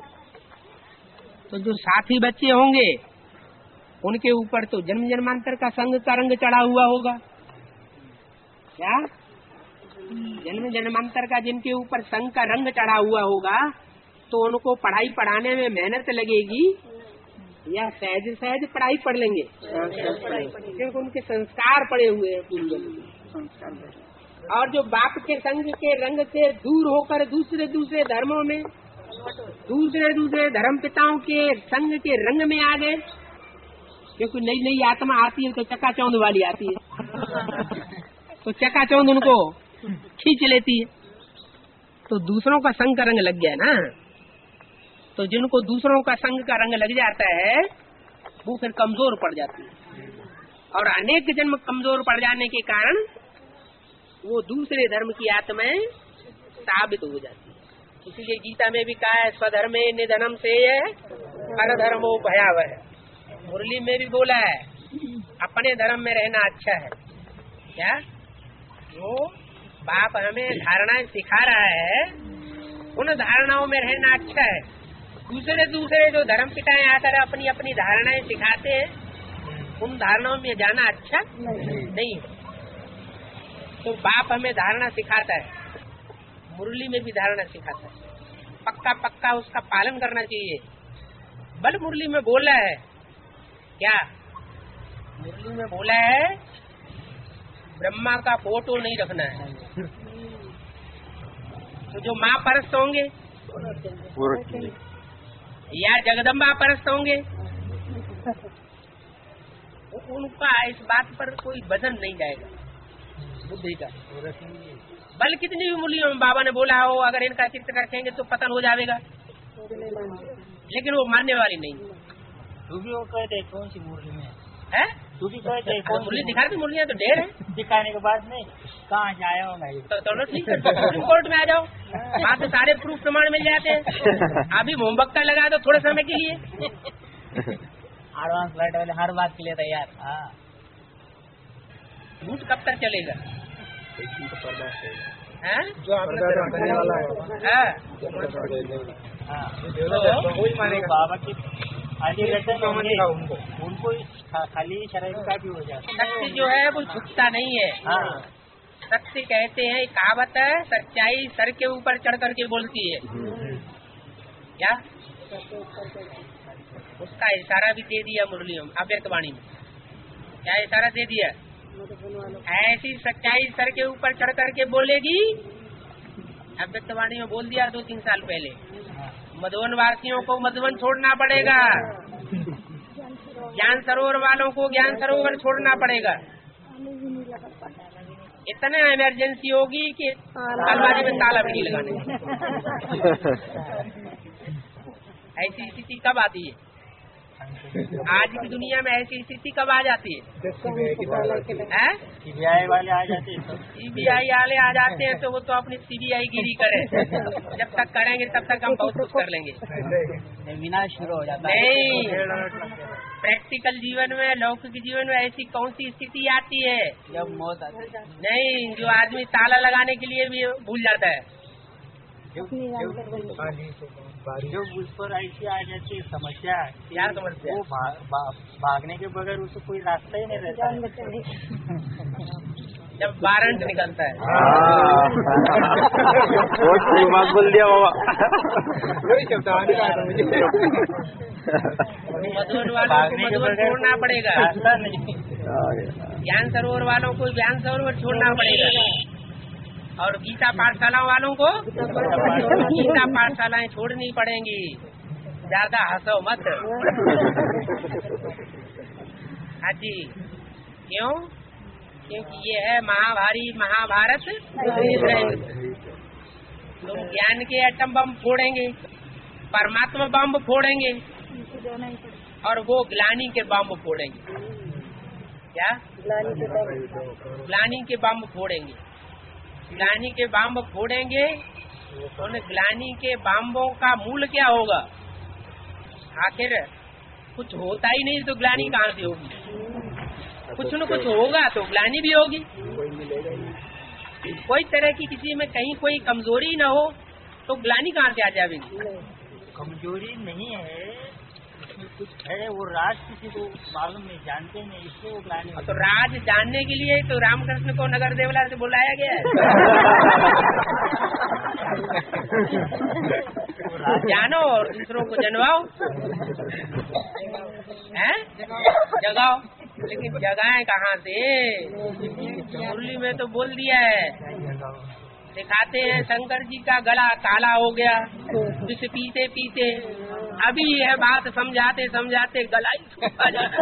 तो जो साथी बच्चे होंगे उनके ऊपर तो जन्म जन्मांतर का संग का रंग चढ़ा हुआ होगा। क्या जन्म जन्मांतर का जिनके ऊपर संग का रंग चढ़ा हुआ होगा तो उनको पढ़ाई पढ़ाने में मेहनत लगेगी या सहज सहज पढ़ाई पढ़ लेंगे, क्योंकि उनके संस्कार पड़े हुए हैं पूर्व जन्म। और जो बाप के संग के रंग से दूर होकर दूसरे दूसरे धर्मों में दूसरे दूसरे धर्म पिताओं के संग के रंग में आ गए, क्योंकि नई नई आत्मा आती है तो चकाचौंध वाली आती है तो चकाचौंध उनको खींच लेती है, तो दूसरों का संग का रंग लग गया ना। तो जिनको दूसरों का संग का रंग लग जाता है वो फिर कमजोर पड़ जाती है, और अनेक जन्म कमजोर पड़ जाने के कारण वो दूसरे धर्म की आत्माएं साबित हो जाती है। इसीलिए गीता में भी कहा है स्वधर्मे निधनम से परधर्मो भयावह। मुरली में भी बोला है अपने धर्म में रहना अच्छा है। क्या वो बाप हमें धारणाएं सिखा रहा है, उन धारणाओं में रहना अच्छा है। दूसरे दूसरे जो धर्म पिताएं आकर अपनी अपनी धारणाएं सिखाते हैं उन धारणाओं में जाना अच्छा नहीं है। तो बाप हमें धारणा सिखाता है, मुरली में भी धारणा सिखाता है, पक्का पक्का उसका पालन करना चाहिए। बल मुरली में बोला है, क्या मुरली में बोला है ब्रह्मा का फोटो नहीं रखना है, तो जो माँ परस्त होंगे या जगदम्बा परस्त होंगे उनका इस बात पर कोई वजन नहीं जाएगा बुद्धि का। बल कितनी भी मूल्यों में बाबा ने बोला हो अगर इनका चित्र रखेंगे तो पतन हो जाएगा, लेकिन वो मानने वाली नहीं। तू भी वो कहते कौन सी मुरली में है, तू भी कहते कौन मुरली दिखाते, मुरलियाँ तो ढेर है, दिखाने के बाद में कहाँ जाया हूँ मैं तो चलो ठीक है सुप्रीम कोर्ट में आ जाओ, वहाँ तो सारे प्रूफ प्रमाण मिल जाते हैं। अभी मोमबत्ता लगा दो थोड़े समय के लिए, एडवांस फ्लाइट वाले हर बात के लिए तैयार। हाँ झूठ कब तक चलेगा? है जो आपने वाला है हाँ, वही मानेगा बाबा की आगे रहते हैं उनको उनको खाली शरीर का भी हो जाता है। शक्ति जो है वो झुकता नहीं है। हाँ शक्ति कहते हैं कहावत है सच्चाई सर के ऊपर चढ़ करके बोलती है। क्या उसका इशारा भी दे दिया मुरलियों में, अव्यक्त वाणी में क्या इशारा दे दिया? ऐसी सच्चाई सर के ऊपर चढ़ करके बोलेगी, अव्यक्त वाणी में बोल दिया दो तीन साल पहले। मधुवन वासियों को मधुवन छोड़ना पड़ेगा, ज्ञान सरोवर वालों को ज्ञान सरोवर छोड़ना पड़ेगा। इतना इमरजेंसी होगी कि अलमारी में ताला भी नहीं लगाने। ऐसी स्थिति कब आती है? आज की दुनिया में ऐसी स्थिति कब आ जाती है? सीबीआई वाले आ जाते हैं, सीबीआई वाले आ जाते हैं तो वो तो अपनी सीबीआई गिरी करे, जब तक करेंगे तब तक हम बहुत कुछ कर लेंगे। विनाश शुरू हो जाता है। नहीं, प्रैक्टिकल जीवन में लौकिक जीवन में ऐसी कौन सी स्थिति आती है जब मौत आती है? नहीं, जो आदमी ताला लगाने के लिए भी भूल जाता है। जो उस पर ऐसी आ जाती है समस्या, क्या समस्या? वो भा, भा, भागने के बगैर उसको कोई रास्ता ही नहीं रहता है। जब वारंट निकलता है। बहुत सही बात बोल दिया बाबा। वही शब्द आने का था मुझे। मधुबन वालों को मधुबन छोड़ना पड़ेगा, ज्ञान सरोवर वालों को ज्ञान सरोवर छोड़ना पड़ेगा, और गीता पाठशाला वालों को गीता पाठशालाएं छोड़नी पड़ेंगी। ज्यादा हंसो मत। हाँ जी, क्यों? क्योंकि ये है महाभारी महाभारत। तुम ज्ञान के एटम बम फोड़ेंगे, परमात्मा बम फोड़ेंगे, और वो ग्लानी के बम फोड़ेंगे। क्या? ग्लानी के बम फोड़ेंगे। ग्लानी के बम फोड़ेंगे। उन ग्लानी के बम्बों का मूल क्या होगा? आखिर कुछ होता ही नहीं तो ग्लानी कहाँ से होगी? कुछ न कुछ होगा तो ग्लानी भी होगी। कोई तरह की किसी में कहीं कोई कमजोरी न हो तो ग्लानी कहाँ से आ जाएगी? कमजोरी नहीं है, इसमें कुछ है, वो राज किसी को मालूम नहीं, जानते नहीं, इसलिए वो ग्लानी। तो राज जानने के लिए तो रामकृष्ण को नगर देवला से बुलाया गया है। जानो और दूसरों को जनवाओ, हैं? जगाओ, लेकिन जगाएं कहाँ से? मुरली में तो बोल दिया है। दिखाते हैं शंकर जी का गला काला हो गया विष पीते पीते। अभी यह बात समझाते समझाते गला ही सूखा जाता।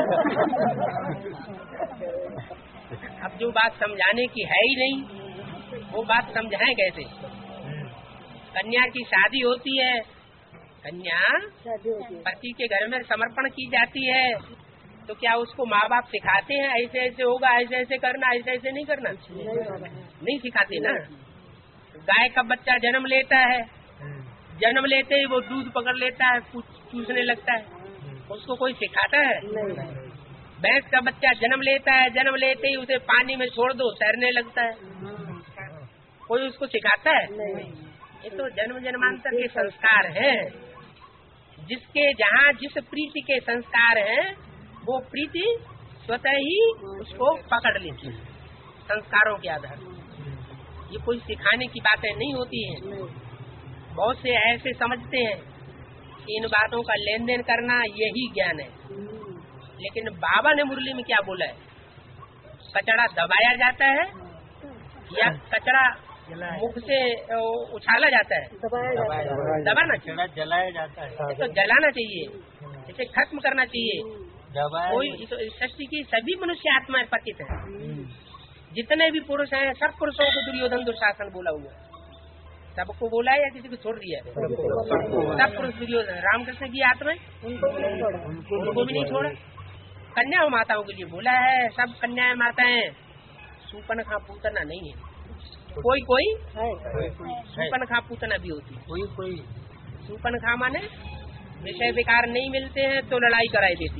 अब जो बात समझाने की है ही नहीं, वो बात समझाएं कैसे? कन्या की शादी होती है, कन्या पति के घर में समर्पण की जाती है, तो क्या उसको माँ बाप सिखाते हैं ऐसे ऐसे होगा, ऐसे ऐसे करना, ऐसे ऐसे नहीं करना? नहीं सिखाते ना। गाय का बच्चा जन्म लेता है, जन्म लेते ही वो दूध पकड़ लेता है, चूसने लगता है, उसको कोई सिखाता है? भैंस का बच्चा जन्म लेता है, जन्म लेते ही उसे पानी में छोड़ दो, तैरने लगता है, कोई उसको सिखाता है? ये तो जन्म जन्मांतर के संस्कार हैं। जिसके जहाँ जिस प्रीति के संस्कार हैं, वो प्रीति स्वतः ही उसको पकड़ लेती है संस्कारों के आधार पर। ये कोई सिखाने की बातें नहीं होती हैं। बहुत से ऐसे समझते हैं कि इन बातों का लेन देन करना यही ज्ञान है, लेकिन बाबा ने मुरली में क्या बोला है? कचरा दबाया जाता है या कचरा मुख से उछाला जाता है? दबाना चाहिए, जलाया जाता है। तो जलाना चाहिए, इसे खत्म करना चाहिए। कोई सृष्टि की सभी मनुष्य आत्माएं पतित है। जितने भी पुरुष हैं सब पुरुषों को दुर्योधन दुशासन बोला हुआ है। सबको बोला है या किसी को छोड़ दिया? सब पुरुष दुर्योधन। रामकृष्ण की आत्माएं उनको भी नहीं छोड़ा। कन्या माताओं के लिए बोला है, सब कन्याएं माताएं। सूपनखा पूतना नहीं है, कोई कोई सूपनखा पूतना भी होती है। कोई कोई सूपनखा माने विषय विकार नहीं मिलते हैं तो लड़ाई कराई देती।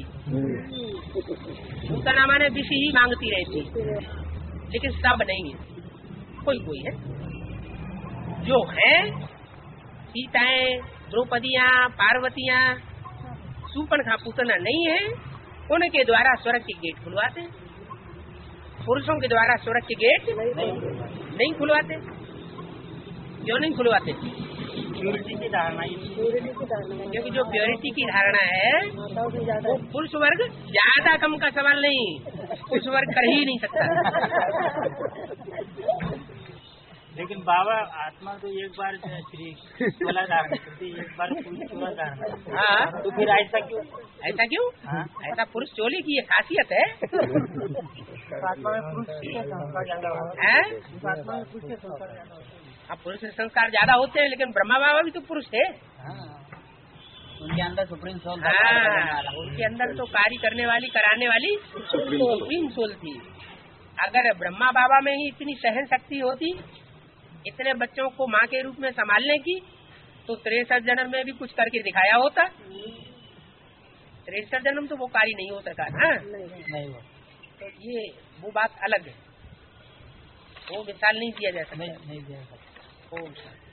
पूतना माने विष ही मांगती रहती, लेकिन सब नहीं है, कोई कोई है। जो है सीताएं, द्रौपदियाँ, पार्वतियाँ, सूपनखा पूतना नहीं है, उनके द्वारा स्वर्ग के गेट खुलवाते। पुरुषों के द्वारा स्वर्ग के गेट नहीं खुलवाते। क्यों नहीं खुलवाते? प्योरिटी की धारणा, क्योंकि जो प्योरिटी की धारणा है वो पुरुष वर्ग ज्यादा कम का सवाल नहीं, पुरुष वर्ग कर ही नहीं सकता। लेकिन बाबा आत्मा तो एक बार श्री चोला धारण करती, एक बार पुरुष चोला धारण। हाँ, तो फिर ऐसा क्यों? ऐसा क्यों? हाँ? ऐसा पुरुष चोले की ये खासियत है। आत्मा में पुरुष के संस्कार ज्यादा है, अब पुरुष के संस्कार ज्यादा होते हैं, लेकिन ब्रह्मा बाबा भी तो पुरुष थे। उनके अंदर सुप्रीम सोल। हाँ, उनके अंदर तो कार्य करने वाली, कराने वाली सुप्रीम सोल थी। अगर ब्रह्मा बाबा में ही इतनी सहन शक्ति होती, इतने बच्चों को माँ के रूप में संभालने की, तो तिरसठ जन्म में भी कुछ करके दिखाया होता। तिरसठ जन्म तो वो कार्य नहीं हो सका ना। नहीं, तो ये वो बात अलग है, वो मिसाल नहीं दिया जा सकता। नहीं दिया जा सकता। ओम शांति।